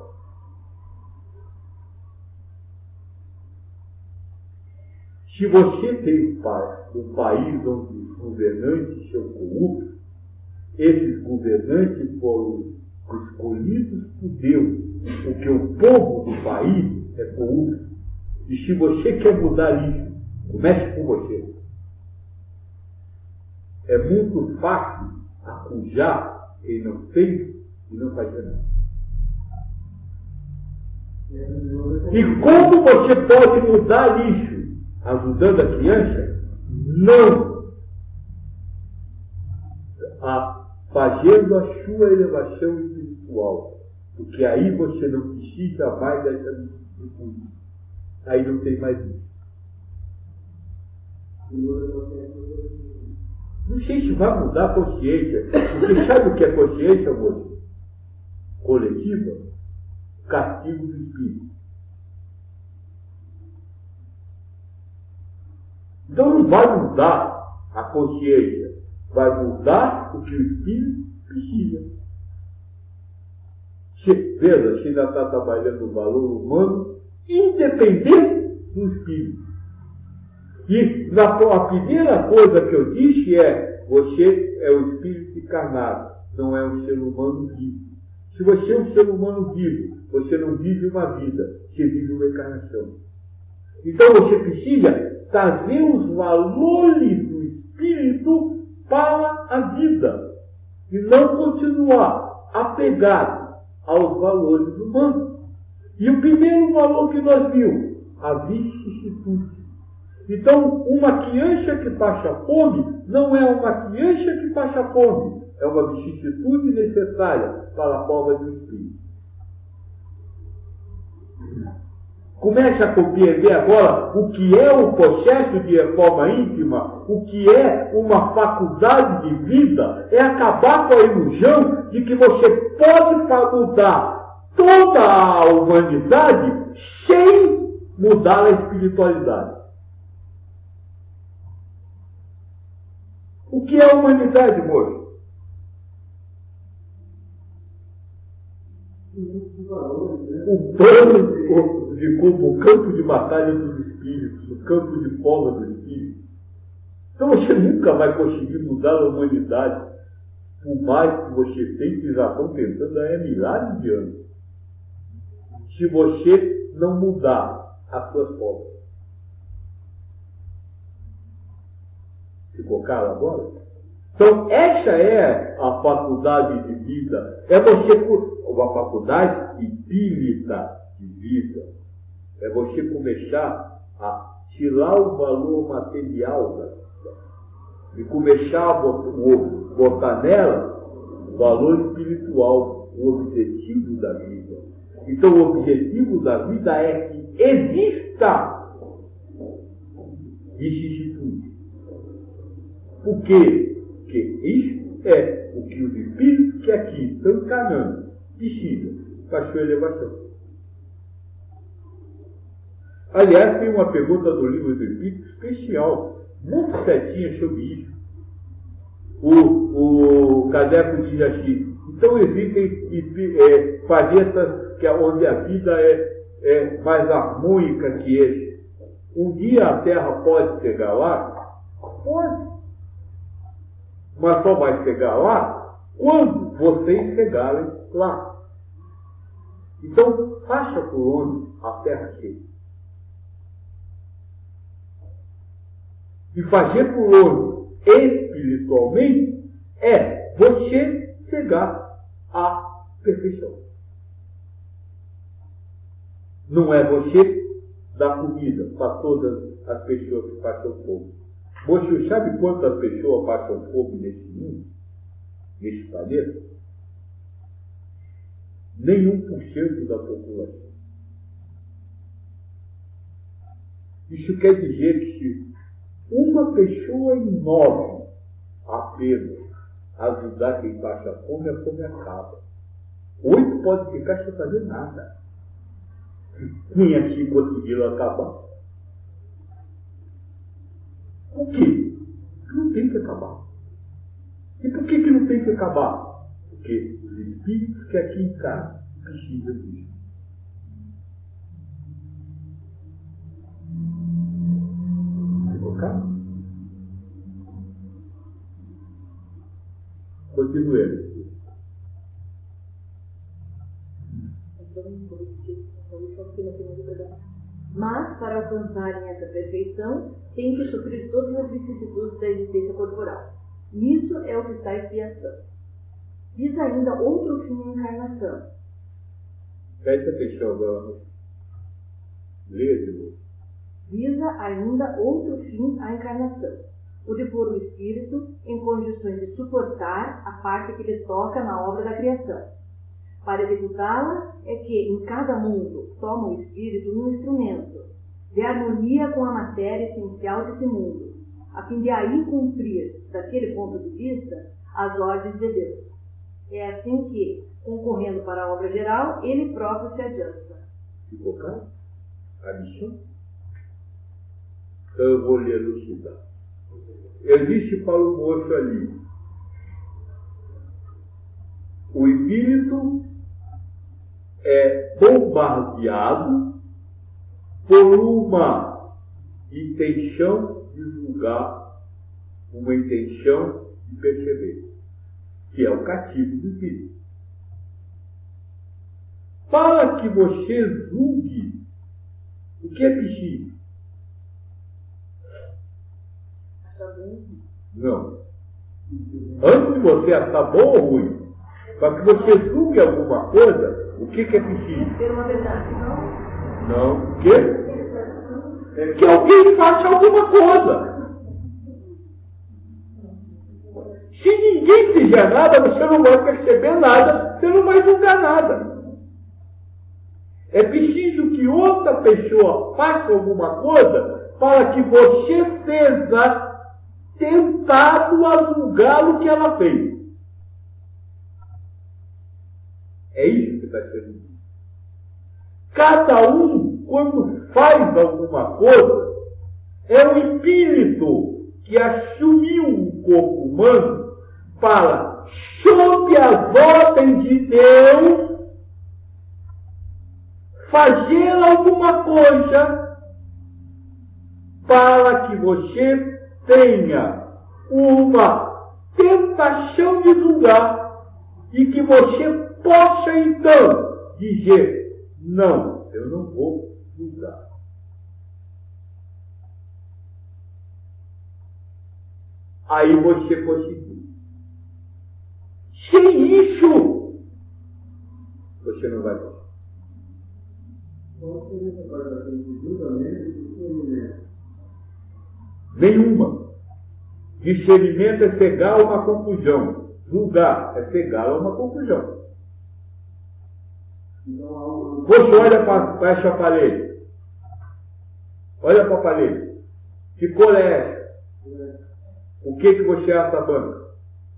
Se você tem um país onde os governantes são corruptos, esses governantes foram escolhidos por Deus, porque o povo do país é corrupto. E se você quer mudar isso, comece com você. É muito fácil acujar quem não fez e não fazer nada. E como você pode mudar isso ajudando a criança? Não fazendo a sua elevação espiritual. Porque aí você não precisa mais dessa vicissitude. Aí não tem mais isso. Não sei se vai mudar a consciência. Porque sabe o que é consciência, moço? Coletiva? Castigo do Espírito. Então não vai mudar a consciência. Vai mudar o que o Espírito precisa. Veja, se ainda está trabalhando o valor humano, independente do Espírito. E a primeira coisa que eu disse é: você é o Espírito encarnado, não é um ser humano vivo. Se você é um ser humano vivo, você não vive uma vida, você vive uma encarnação. Então você precisa trazer os valores do Espírito para a vida e não continuar apegado aos valores humanos. E o primeiro valor que nós vimos, a vicissitude. Então, uma criança que passa fome não é uma criança que passa fome, é uma vicissitude necessária para a prova do Espírito. Comece a compreender agora o que é o processo de reforma íntima, o que é uma faculdade de vida, é acabar com a ilusão de que você pode mudar toda a humanidade sem mudar a espiritualidade. O que é a humanidade, moço? O plano de como o campo de batalha dos espíritos, o campo de prova do espírito. Então você nunca vai conseguir mudar a humanidade, por mais que você tente, que já estão tentando há milhares de anos, se você não mudar as suas provas. Ficou claro agora? Então essa é a faculdade de vida, é você uma faculdade espírita de vida. É você começar a tirar o valor material da vida e começar a botar nela o valor espiritual, o objetivo da vida. Então, o objetivo da vida é que exista vicissitude. Por quê? Porque isso é o que os espíritos que aqui estão encarnando precisam para a sua elevação. Aliás, tem uma pergunta do livro do Espírito especial, muito certinha sobre isso. O Kardec diz assim: então existem planetas onde a vida é mais harmônica que esse. Um dia a Terra pode chegar lá? Pode. Mas só vai chegar lá quando vocês chegarem lá. Então, faça por onde a Terra chega. E fazer por onde espiritualmente é você chegar à perfeição. Não é você dar comida para todas as pessoas que passam fome. Você sabe quantas pessoas passam fome nesse mundo? Nesse planeta? Nem 1% da população. Isso quer dizer que se uma pessoa em 9 apenas ajudar quem passa fome, a fome acaba. 8 pode ficar sem fazer nada. Nem assim conseguiram acabar. Por quê? Porque não tem que acabar. E por que não tem que acabar? Porque os espíritos que aqui encarnam precisam disso. Colocar? Continuemos. Mas, para alcançarem essa perfeição, têm que sofrer todas as vicissitudes da existência corporal. Nisso é o que está a expiação. Diz ainda outro fim à encarnação. Presta atenção agora. Leia de novo. Visa ainda outro fim à encarnação, o de pôr o espírito em condições de suportar a parte que lhe toca na obra da criação. Para executá-la é que em cada mundo toma o espírito um instrumento de harmonia com a matéria essencial desse mundo, a fim de aí cumprir, daquele ponto de vista, as ordens de Deus. É assim que, concorrendo para a obra geral, ele próprio se adianta. Ficou claro? A missão? Então eu vou lhe elucidar. Eu disse para o moço ali: o espírito é bombardeado por uma intenção de julgar, uma intenção de perceber, que é o cativo do espírito. Para que você julgue, o que é preciso? Não. Antes de você achar bom ou ruim, para que você julgue alguma coisa, o que é preciso? Ter uma verdade, não? Não. O quê? Que alguém faça alguma coisa. Se ninguém fizer nada, você não vai perceber nada, você não vai julgar nada. É preciso que outra pessoa faça alguma coisa para que você seja tentado a julgar o que ela fez. É isso que está sendo dito. Cada um, quando faz alguma coisa, é o espírito que assumiu o corpo humano para, sob as ordens de Deus, fazer alguma coisa para que você tenha uma tentação de julgar e que você possa então dizer: não, eu não vou julgar. Aí você conseguiu. Sem isso, você não vai gostar. Nenhuma. Discernimento é cegar uma conclusão. Julgar é cegar uma conclusão. Você olha para essa parede. Olha para a parede. Que cor é essa? O que você acha, banca?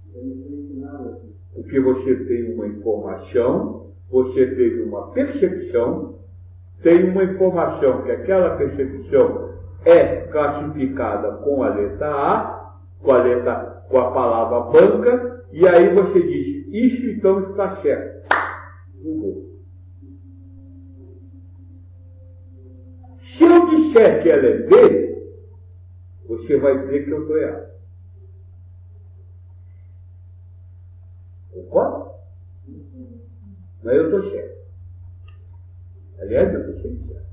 Porque você tem uma informação, você teve uma percepção, tem uma informação que aquela percepção é classificada com a letra A, com a palavra banca, e aí você diz, isso então está certo. Se eu disser que ela é B, você vai dizer que eu estou errado. Concorda? Mas eu estou certo. Aliás, eu estou sempre certo.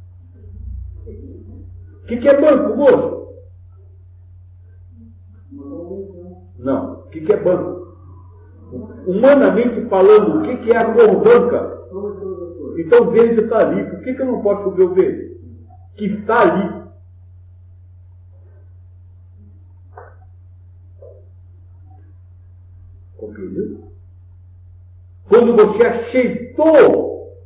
O que é banco, moço? Não. O que é banco? Humanamente falando, o que é a cor branca? Então verde está ali. Por que eu não posso ver o verde? Que está ali. Compreendeu? Quando você aceitou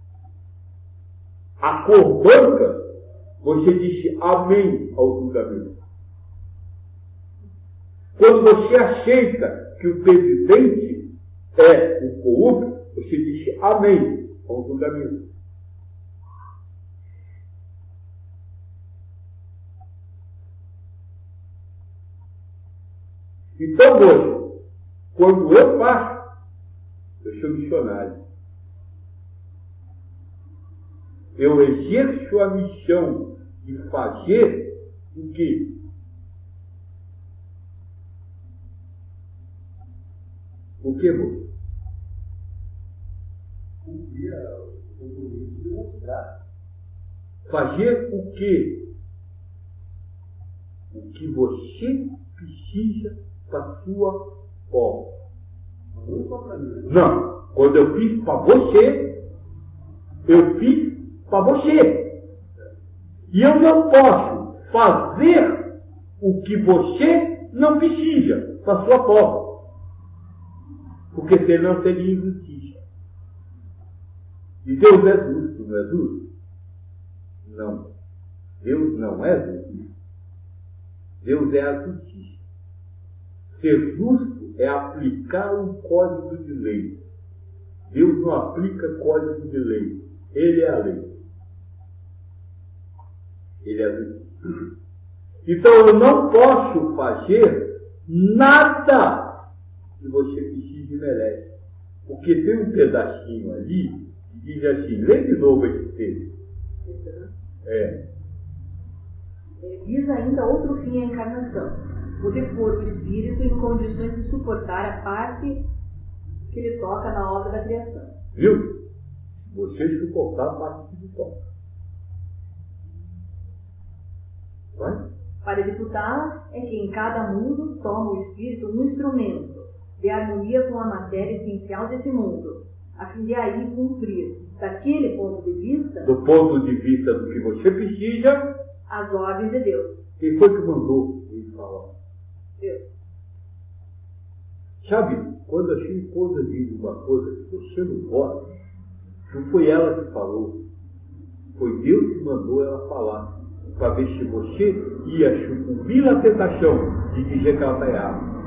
a cor branca, você disse amém ao julgamento. Quando você aceita que o presidente é um corrupto, você disse amém ao julgamento. Então hoje, quando eu faço, eu sou missionário. Eu exerço a missão de fazer o quê? O que, moço? Cumprir o compromisso de mostrar. Fazer o quê? O que você precisa para a sua obra. Não. Quando eu fiz para você, eu fiz para você. E eu não posso fazer o que você não precisa para a sua obra. Porque senão seria injustiça. E Deus é justo, não é justo? Não. Deus não é justo. Deus é a justiça. Ser justo é aplicar um código de lei. Deus não aplica código de lei. Ele é a lei. Ele é a justiça. Então eu não posso fazer nada que você precise e merece. Porque tem um pedacinho ali que diz assim, lê de novo esse texto. Visa ainda outro fim a encarnação. Poder pôr o espírito em condições de suportar a parte que lhe toca na obra da criação. Viu? Você suportar a parte que lhe toca. Vai? Para executá-la é que em cada mundo toma o espírito um instrumento de harmonia com a matéria essencial desse mundo, a fim de aí cumprir, daquele ponto de vista, do ponto de vista do que você precisa, as ordens de Deus. Quem foi que mandou ele falar? Deus. Sabe, quando a sua esposa diz uma coisa que você não gosta, não foi ela que falou, foi Deus que mandou ela falar, para ver se você ia sucumbir na tentação de dizer que ela está errada.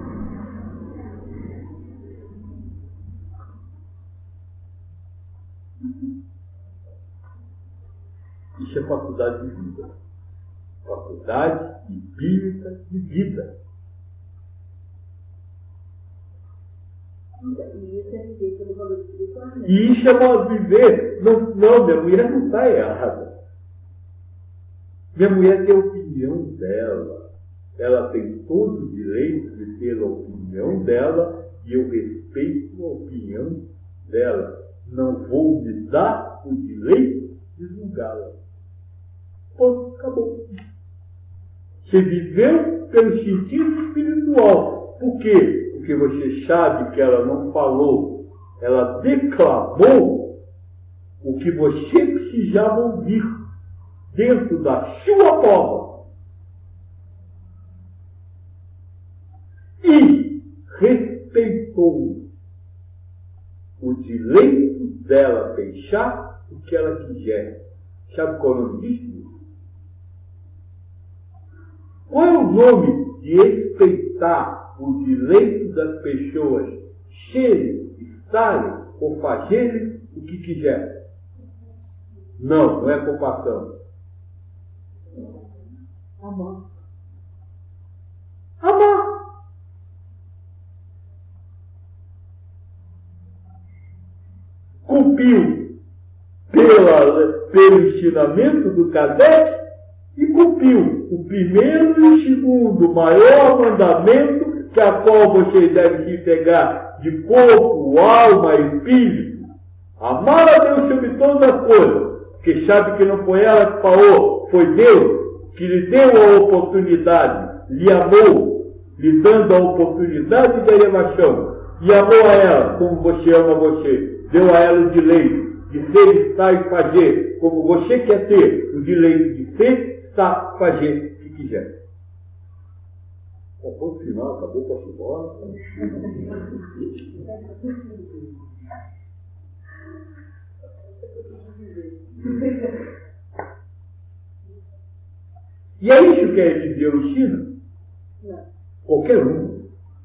Isso é faculdade de vida. Faculdade bíblica de vida. E isso é viver pelo valor espiritual. E isso é viver. Não, minha mulher não está errada. Minha mulher tem a opinião dela. Ela tem todo o direito de ter a opinião dela e eu respeito a opinião dela. Não vou me dar o direito de julgá-la. Ponto, acabou. Você viveu pelo sentido espiritual. Por quê? Porque você sabe que ela não falou, ela declamou o que você precisava ouvir dentro da sua prova. E respeitou o direito dela deixar o que ela quiser. Sabe qual é o nome disso? Qual é o nome de respeitar o direito das pessoas serem, estarem ou fazerem o que quiser? Não, não é compaixão. Amar. Amar. Cumpriu pelo ensinamento do Kardec e cumpriu o primeiro e o segundo maior mandamento, que a qual vocês devem se entregar de corpo, alma e espírito. Amar a Deus sobre todas as coisas, porque sabe que não foi ela que falou, foi Deus que lhe deu a oportunidade, lhe amou, lhe dando a oportunidade da elevação, e amou a ela como você ama você, deu a ela o direito de ser, estar e fazer como você quer ter, o direito de ser, estar, fazer o que quiser. Acabou o final, acabou com a embora. E é isso que a religião ensina? Não. Qualquer um.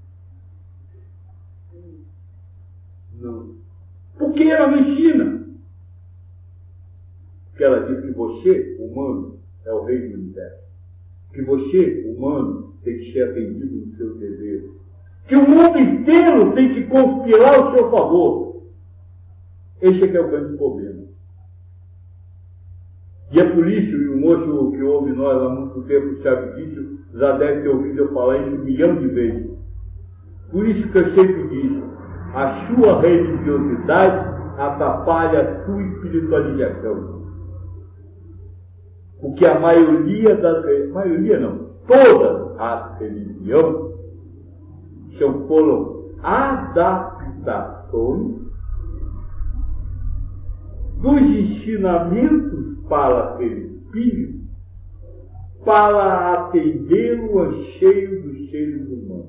Não. Por que ela não ensina? Porque ela diz que você, humano, é o rei do universo. Que você, humano, tem que ser atendido no seu dever. Que o mundo inteiro tem que conspirar ao seu favor. Esse é que é o grande problema. E é por isso, e o moço que ouve nós há muito tempo sabe disso, já deve ter ouvido eu falar isso 1 milhão de vezes. Por isso que eu sempre digo, a sua religiosidade atrapalha a sua espiritualização. Porque a maioria todas as religiões foram adaptações dos ensinamentos para ser espírito, para atender o anseio dos seres humanos.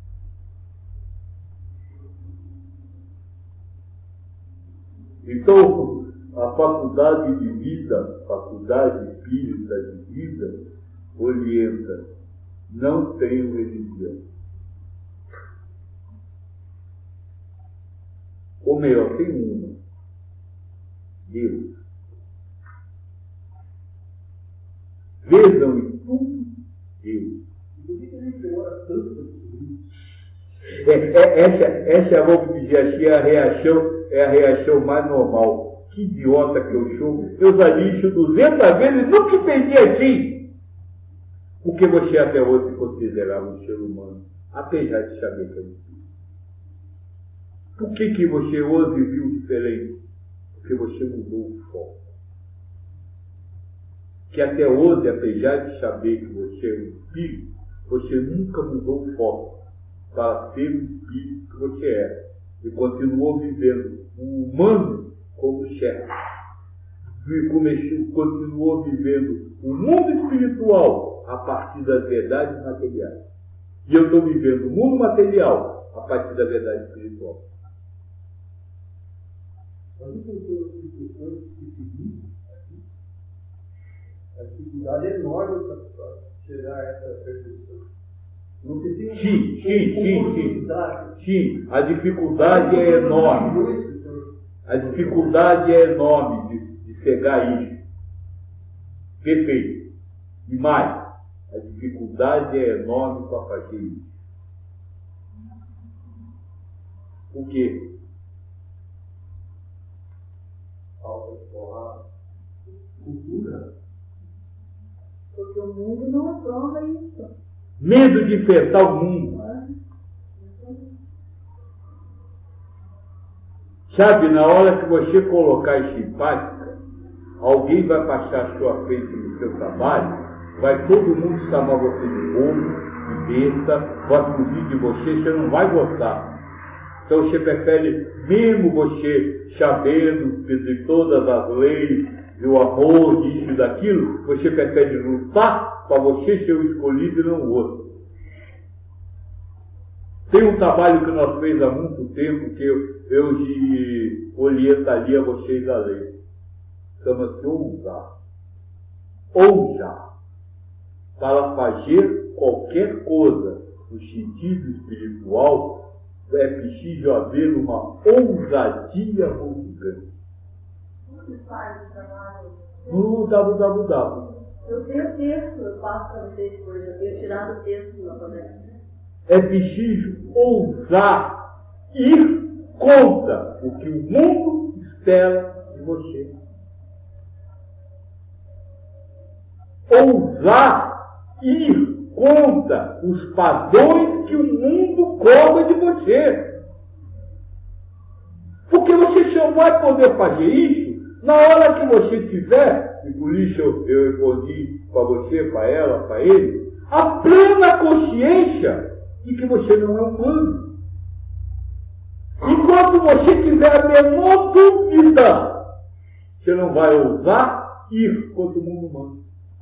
Então, a faculdade de vida, faculdade espírita de vida, orienta, não tenho religião. Ou melhor, tem uma. Deus. Vejam em tudo Deus. Essa, vamos dizer assim, é a reação mais normal. Que idiota que eu sou. Eu já li isso 200 vezes, nunca entendi assim. Porque você até hoje se considerava um ser humano, apesar de saber que é um espírito. Por que você hoje viu diferente? Porque você mudou o foco. Que até hoje, apesar de saber que você é um espírito, você nunca mudou o foco para ser o espírito que você é. E continuou vivendo o humano como chefe. E continuou vivendo o mundo espiritual a partir das verdades materiais. E eu estou vivendo o mundo material a partir da verdade espiritual. A dificuldade é enorme para chegar a essa percepção. Sim, a dificuldade é enorme. A dificuldade é enorme de chegar a isso. Perfeito. E mais, a dificuldade é enorme para fazer isso. Por quê? Falta de porrada. Cultura. Porque o mundo não aprova isso. Medo de enfrentar o mundo. Sabe, na hora que você colocar isso em prática, alguém vai passar à sua frente no seu trabalho, vai todo mundo chamar você de bobo, de besta, vai fugir de você, você não vai gostar. Então você prefere, mesmo você sabendo de todas as leis, do amor, disso e daquilo, você prefere lutar para você ser o escolhido e não o outro. Tem um trabalho que nós fez há muito tempo, que eu orientaria vocês a ler. Chama-se ousar. Ousar. Para fazer qualquer coisa no sentido espiritual, é preciso haver uma ousadia muito grande. Como faz o trabalho? No www. Eu tenho texto, eu passo para vocês depois, eu tenho tirado o texto na palestra. É preciso ousar ir contra o que o mundo espera de você. Ousar ir contra os padrões que o mundo cobra de você. Porque você só vai poder fazer isso na hora que você tiver, e por isso eu respondi para você, para ela, para ele, a plena consciência de que você não é humano. Enquanto você tiver a menor dúvida, você não vai ousar ir contra o mundo humano.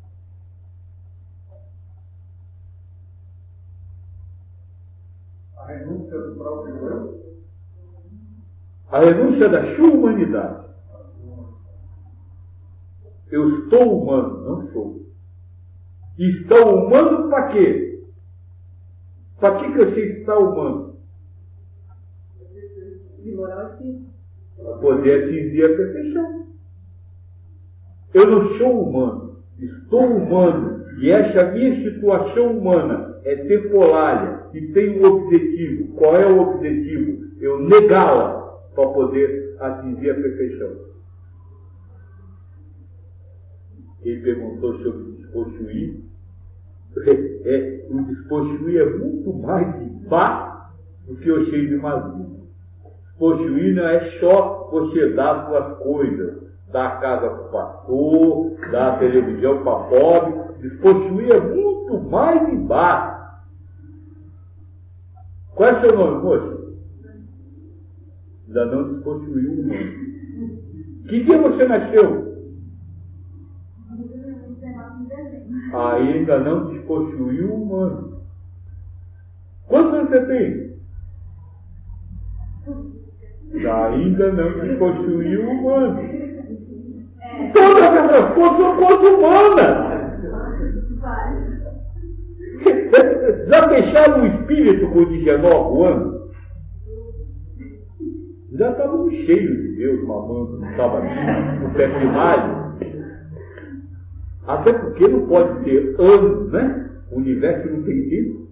A renúncia do próprio eu? A renúncia da sua humanidade. Eu estou humano, não sou. Estou humano para quê? Para que você está humano? Para poder atingir a perfeição. Eu não sou humano, estou humano. E essa minha situação humana é temporária e tem um objetivo. Qual é o objetivo? Eu negá-la para poder atingir a perfeição. Quem perguntou sobre despossuir, o despossuir é muito mais de pá do que o cheio de vazio. Despossuir não é só você dar suas coisas, dar a casa para o pastor, dar a televisão para pobre. Despossuir é muito mais embaixo. Qual é o seu nome, moço? Ainda não despossuiu o nome. Que dia você nasceu? Ainda não despossuiu o humano. Quantos anos você tem? Ainda não despossuiu o humano. Todas essas coisas são coisas humanas. Já fecharam o espírito com 19 anos? Já estavam cheios de Deus, mamando no sabatinho, no pé primário. Até porque não pode ter anos, né? O universo não tem tempo.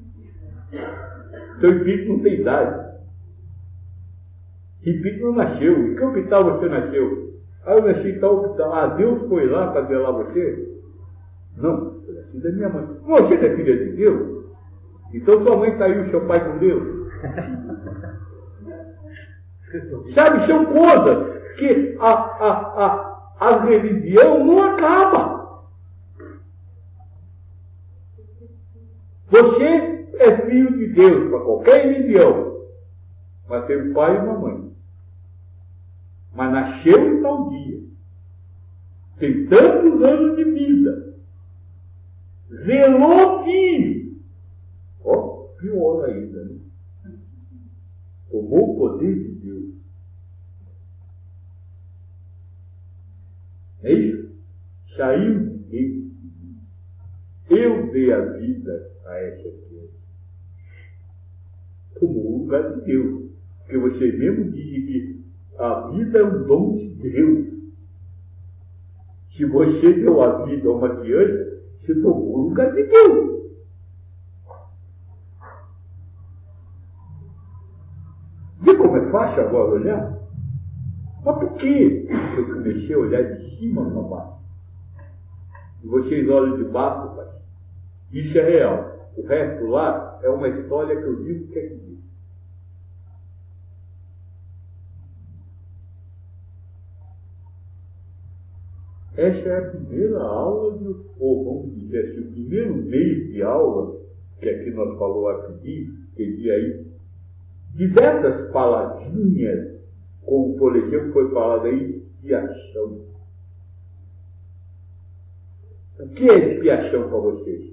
Seu espírito não tem idade. Espírito não nasceu. Em que hospital você nasceu? Eu nasci em tal hospital. Deus foi lá para ver lá você? Não, eu nasci da minha mãe. Você é filha de Deus? Então sua mãe traiu seu pai com Deus? Sabe, são coisas que a religião não acaba. Você é filho de Deus para qualquer religião, mas tem um pai e uma mãe. Mas nasceu em tal dia. Tem tantos anos de vida. Zelou filho. Ó, pior ainda, né? Tomou o poder de Deus. É isso? Saiu de Deus. Eu dei a vida a essa criança. Tomou o lugar de Deus. Porque você mesmo diz que a vida é um dom de Deus. Se você deu a vida a uma criança, você tomou o lugar de Deus. Vê como é fácil agora olhar? Mas por que eu comecei a olhar de cima para baixo? E vocês olham de baixo para baixo. Isso é real. O resto lá é uma história que eu digo que é que diz. Essa é a primeira aula, ou vamos dizer assim, o primeiro mês de aula, que aqui nós falamos aqui, que dia aí, diversas palavrinhas, como por exemplo foi falado aí, expiação. O que é expiação para vocês?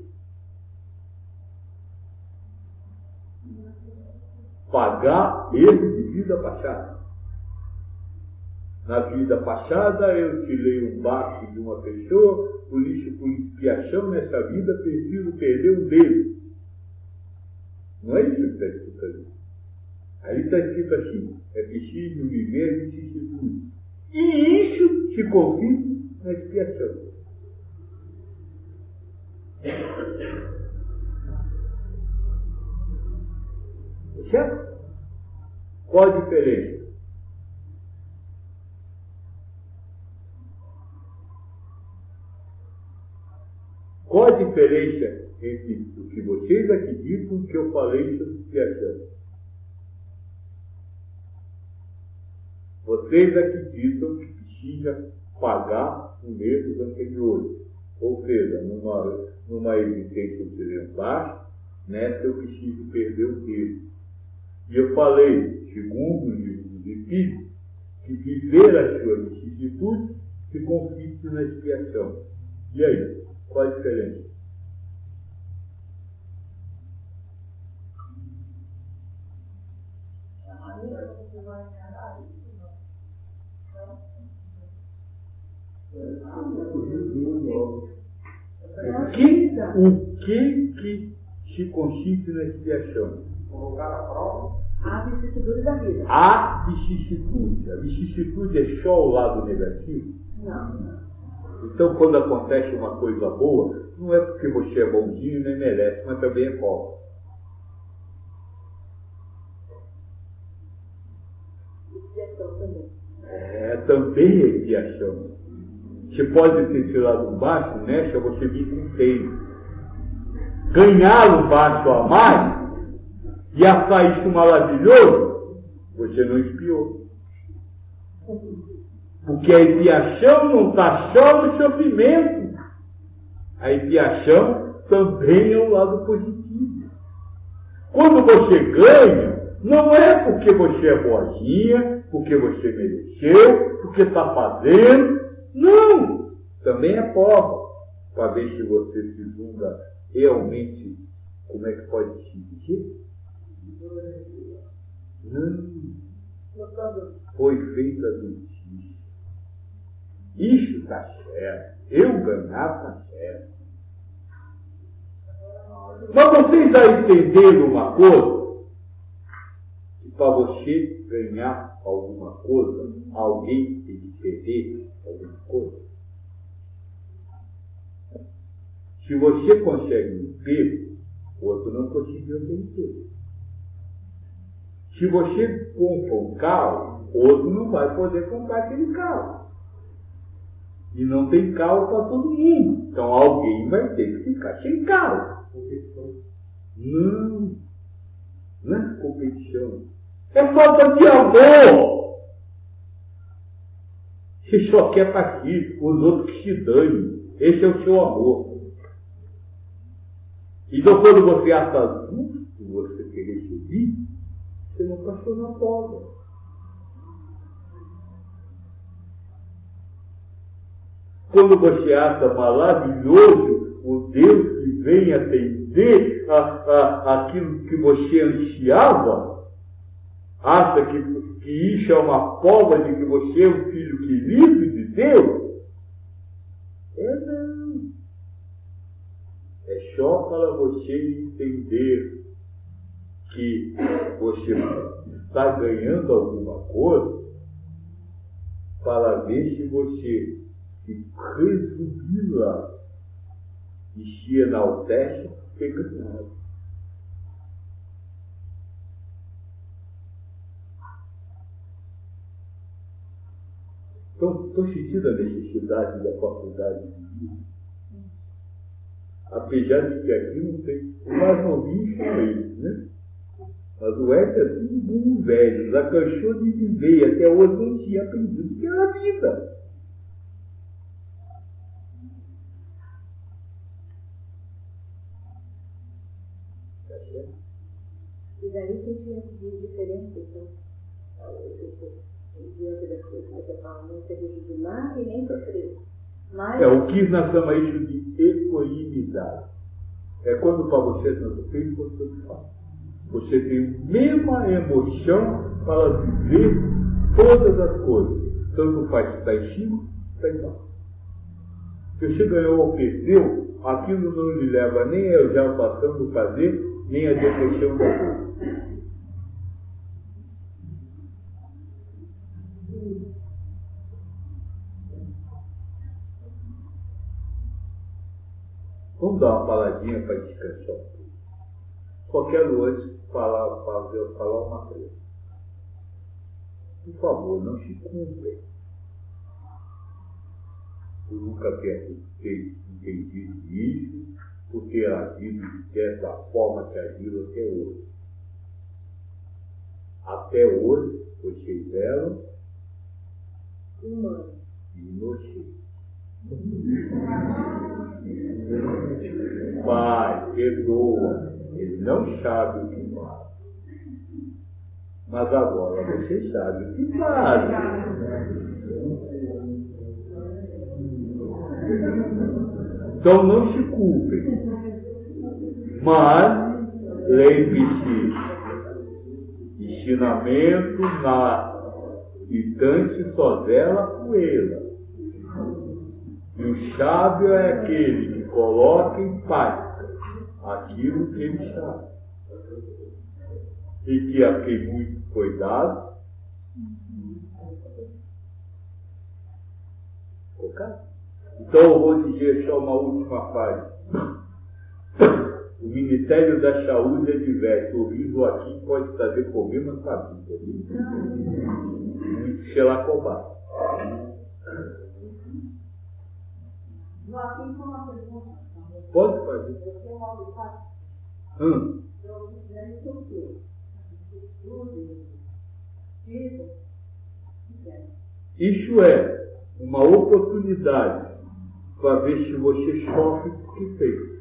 Pagar erro de vida passada. Na vida passada eu tirei um baço de uma pessoa, por expiação nessa vida preciso perder um dedo. Não é isso que está escrito ali. Aí está escrito assim, é preciso viver vicissitude. E isso se consiste na expiação. Certo? Qual a diferença? Qual a diferença entre o que vocês acreditam e o que eu falei sobre expiação? Vocês acreditam que precisa pagar os erros anteriores. Ou seja, numa existência exemplar, nessa eu preciso perder o dedo. E eu falei, segundo o livro dos Espíritos, que viver as suas vicissitudes se consiste na expiação. E aí, qual a diferença? O que se consiste na expiação? Colocar a prova. A vicissitude da vida. A vicissitude. A vicissitude é só o lado negativo? Não. Então, quando acontece uma coisa boa, não é porque você é bonzinho nem merece, mas também é pobre. Expiação também. Também é expiação. Você pode ter tirado um baixo, nessa você vir com 100. Ganhar um baixo a mais e achar isso maravilhoso, você não expiou. Porque a expiação não está só no sofrimento. A expiação também é um lado positivo. Quando você ganha, não é porque você é boazinha, porque você mereceu, porque está fazendo. Não! Também é prova. Para ver se você se julga realmente, como é que pode se dizer? Não. Foi feita justiça. Isso está certo. Eu ganhar está certo. Mas vocês já entenderam uma coisa? Que para você ganhar alguma coisa, alguém tem que perder alguma coisa. Se você consegue um emprego, o outro não conseguiu ter emprego. Se você compra um carro, o outro não vai poder comprar aquele carro. E não tem carro para todo mundo. Então alguém vai ter que ficar sem carro. Não é competição. É falta de amor. Você só quer para si, os outros que se danem. Esse é o seu amor. Então quando você acha justo você querer subir, você não passou na prova. Quando você acha maravilhoso o Deus que vem atender aquilo que você ansiava, acha que isso é uma prova de que você é um filho querido de Deus? Não. É só para você entender que você está ganhando alguma coisa para ver se você se resumila e se enaltece ter ganhado. Então, estou sentindo a necessidade da faculdade de vida. Apesar de que aqui não tem. O mais novinho são eles, né? Mas o Edson é tudo bom velho, já cansou de viver e até hoje não tinha aprendido pela vida. E daí tem de diferença, então, diante das coisas que você fala, não ser vigilar e nem sofrer. Mas... O que nós chamamos isso de equanimidade. É quando para você não sofrer, você faz. Você tem a mesma emoção para viver todas as coisas. Tanto faz que está em cima, está embaixo. Se você ganhou ou perdeu, aquilo não lhe leva nem a exaltação do fazer, nem a depressão da coisa. Vamos dar uma paladinha para descansar. Só quero antes falar uma coisa. Por favor, não se culpem por nunca ter entendido isso, por ter agido dessa forma que agiram até hoje. Até hoje, vocês eram humanos e inocentes. Pai, perdoa, ele não sabe o que faz. Mas agora você sabe o que faz. Então não se culpem. Mas lembre-se, ensinamento na idante só vela poeira. E o sábio é aquele que coloca em prática aquilo que ele sabe. E que a quem muito foi dado, então eu vou dizer só uma última frase. O Ministério da Saúde adverte, o riso aqui pode trazer problemas para a vida. Muito se lá combate. Joaquim, só uma pergunta. Pode fazer. Você é mal educado? Eu considero isso o quê? Isso é uma oportunidade para ver se você sofre o que fez.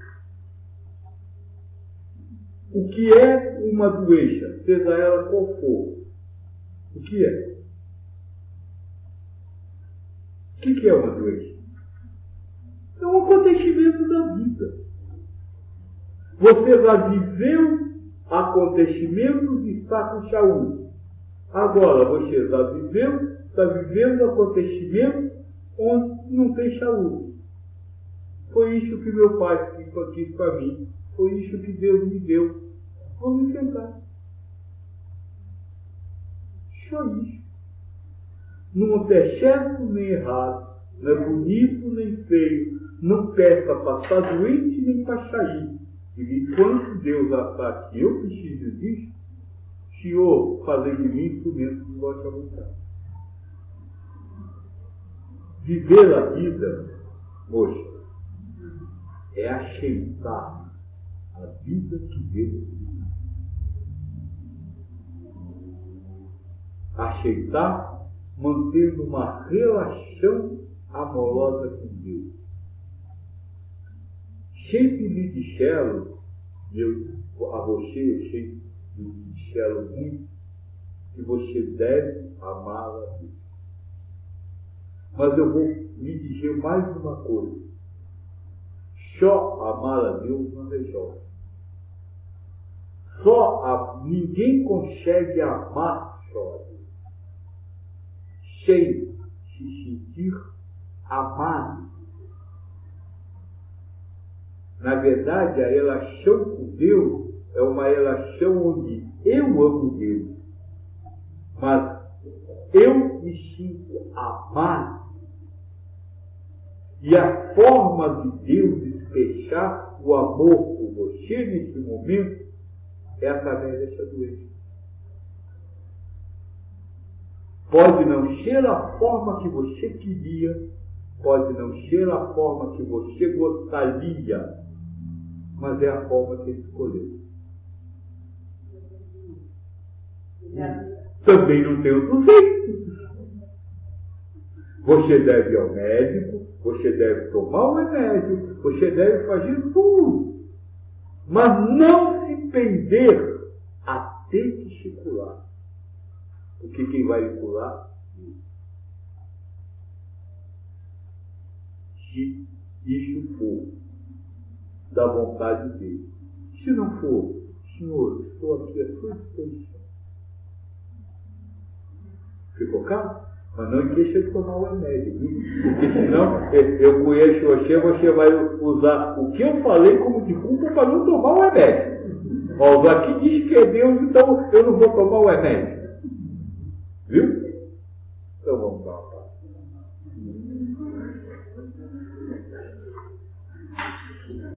O que é uma doença, seja ela qual for? O que é? O que é uma doença? É um acontecimento da vida. Você já viveu acontecimentos e está com saúde. Agora você já viveu, está vivendo acontecimentos onde não tem saúde. Foi isso que meu pai quis para mim. Foi isso que Deus me deu. Vamos enfrentar. Só isso. Não é certo nem errado. Não é bonito nem feio. Não peça para estar doente nem para sair. E enquanto Deus achar que eu preciso disso, Senhor, fazer de mim instrumento de vossa vontade. Viver a vida, moça, é aceitar a vida que Deus nos dá. Aceitar mantendo uma relação amorosa com Deus. Sempre me disseram, a você eu sempre me disseram muito, que você deve amar a Deus. Mas eu vou lhe dizer mais uma coisa. Só amar a Deus não resolve. Ninguém consegue amar só a Deus sem se sentir amado. Na verdade, a relação com Deus é uma relação onde eu amo Deus, mas eu me sinto amado. E a forma de Deus despejar o amor por você nesse momento é através dessa doença. Pode não ser a forma que você queria, pode não ser a forma que você gostaria, mas é a forma que ele escolheu. Também não tem outro jeito. Você deve ir ao médico, você deve tomar o remédio, você deve fazer tudo. Mas não se prender a tem que te curar. Porque quem vai lhe curar? Se isso for da vontade dele. Se não for, Senhor, estou aqui à sua disposição. Ficou claro? Mas não deixa de tomar o remédio, viu? Porque senão eu conheço você vai usar o que eu falei como desculpa para não tomar o remédio. Ó, aqui diz que é Deus, então eu não vou tomar o remédio. Viu? Então vamos dar uma parte.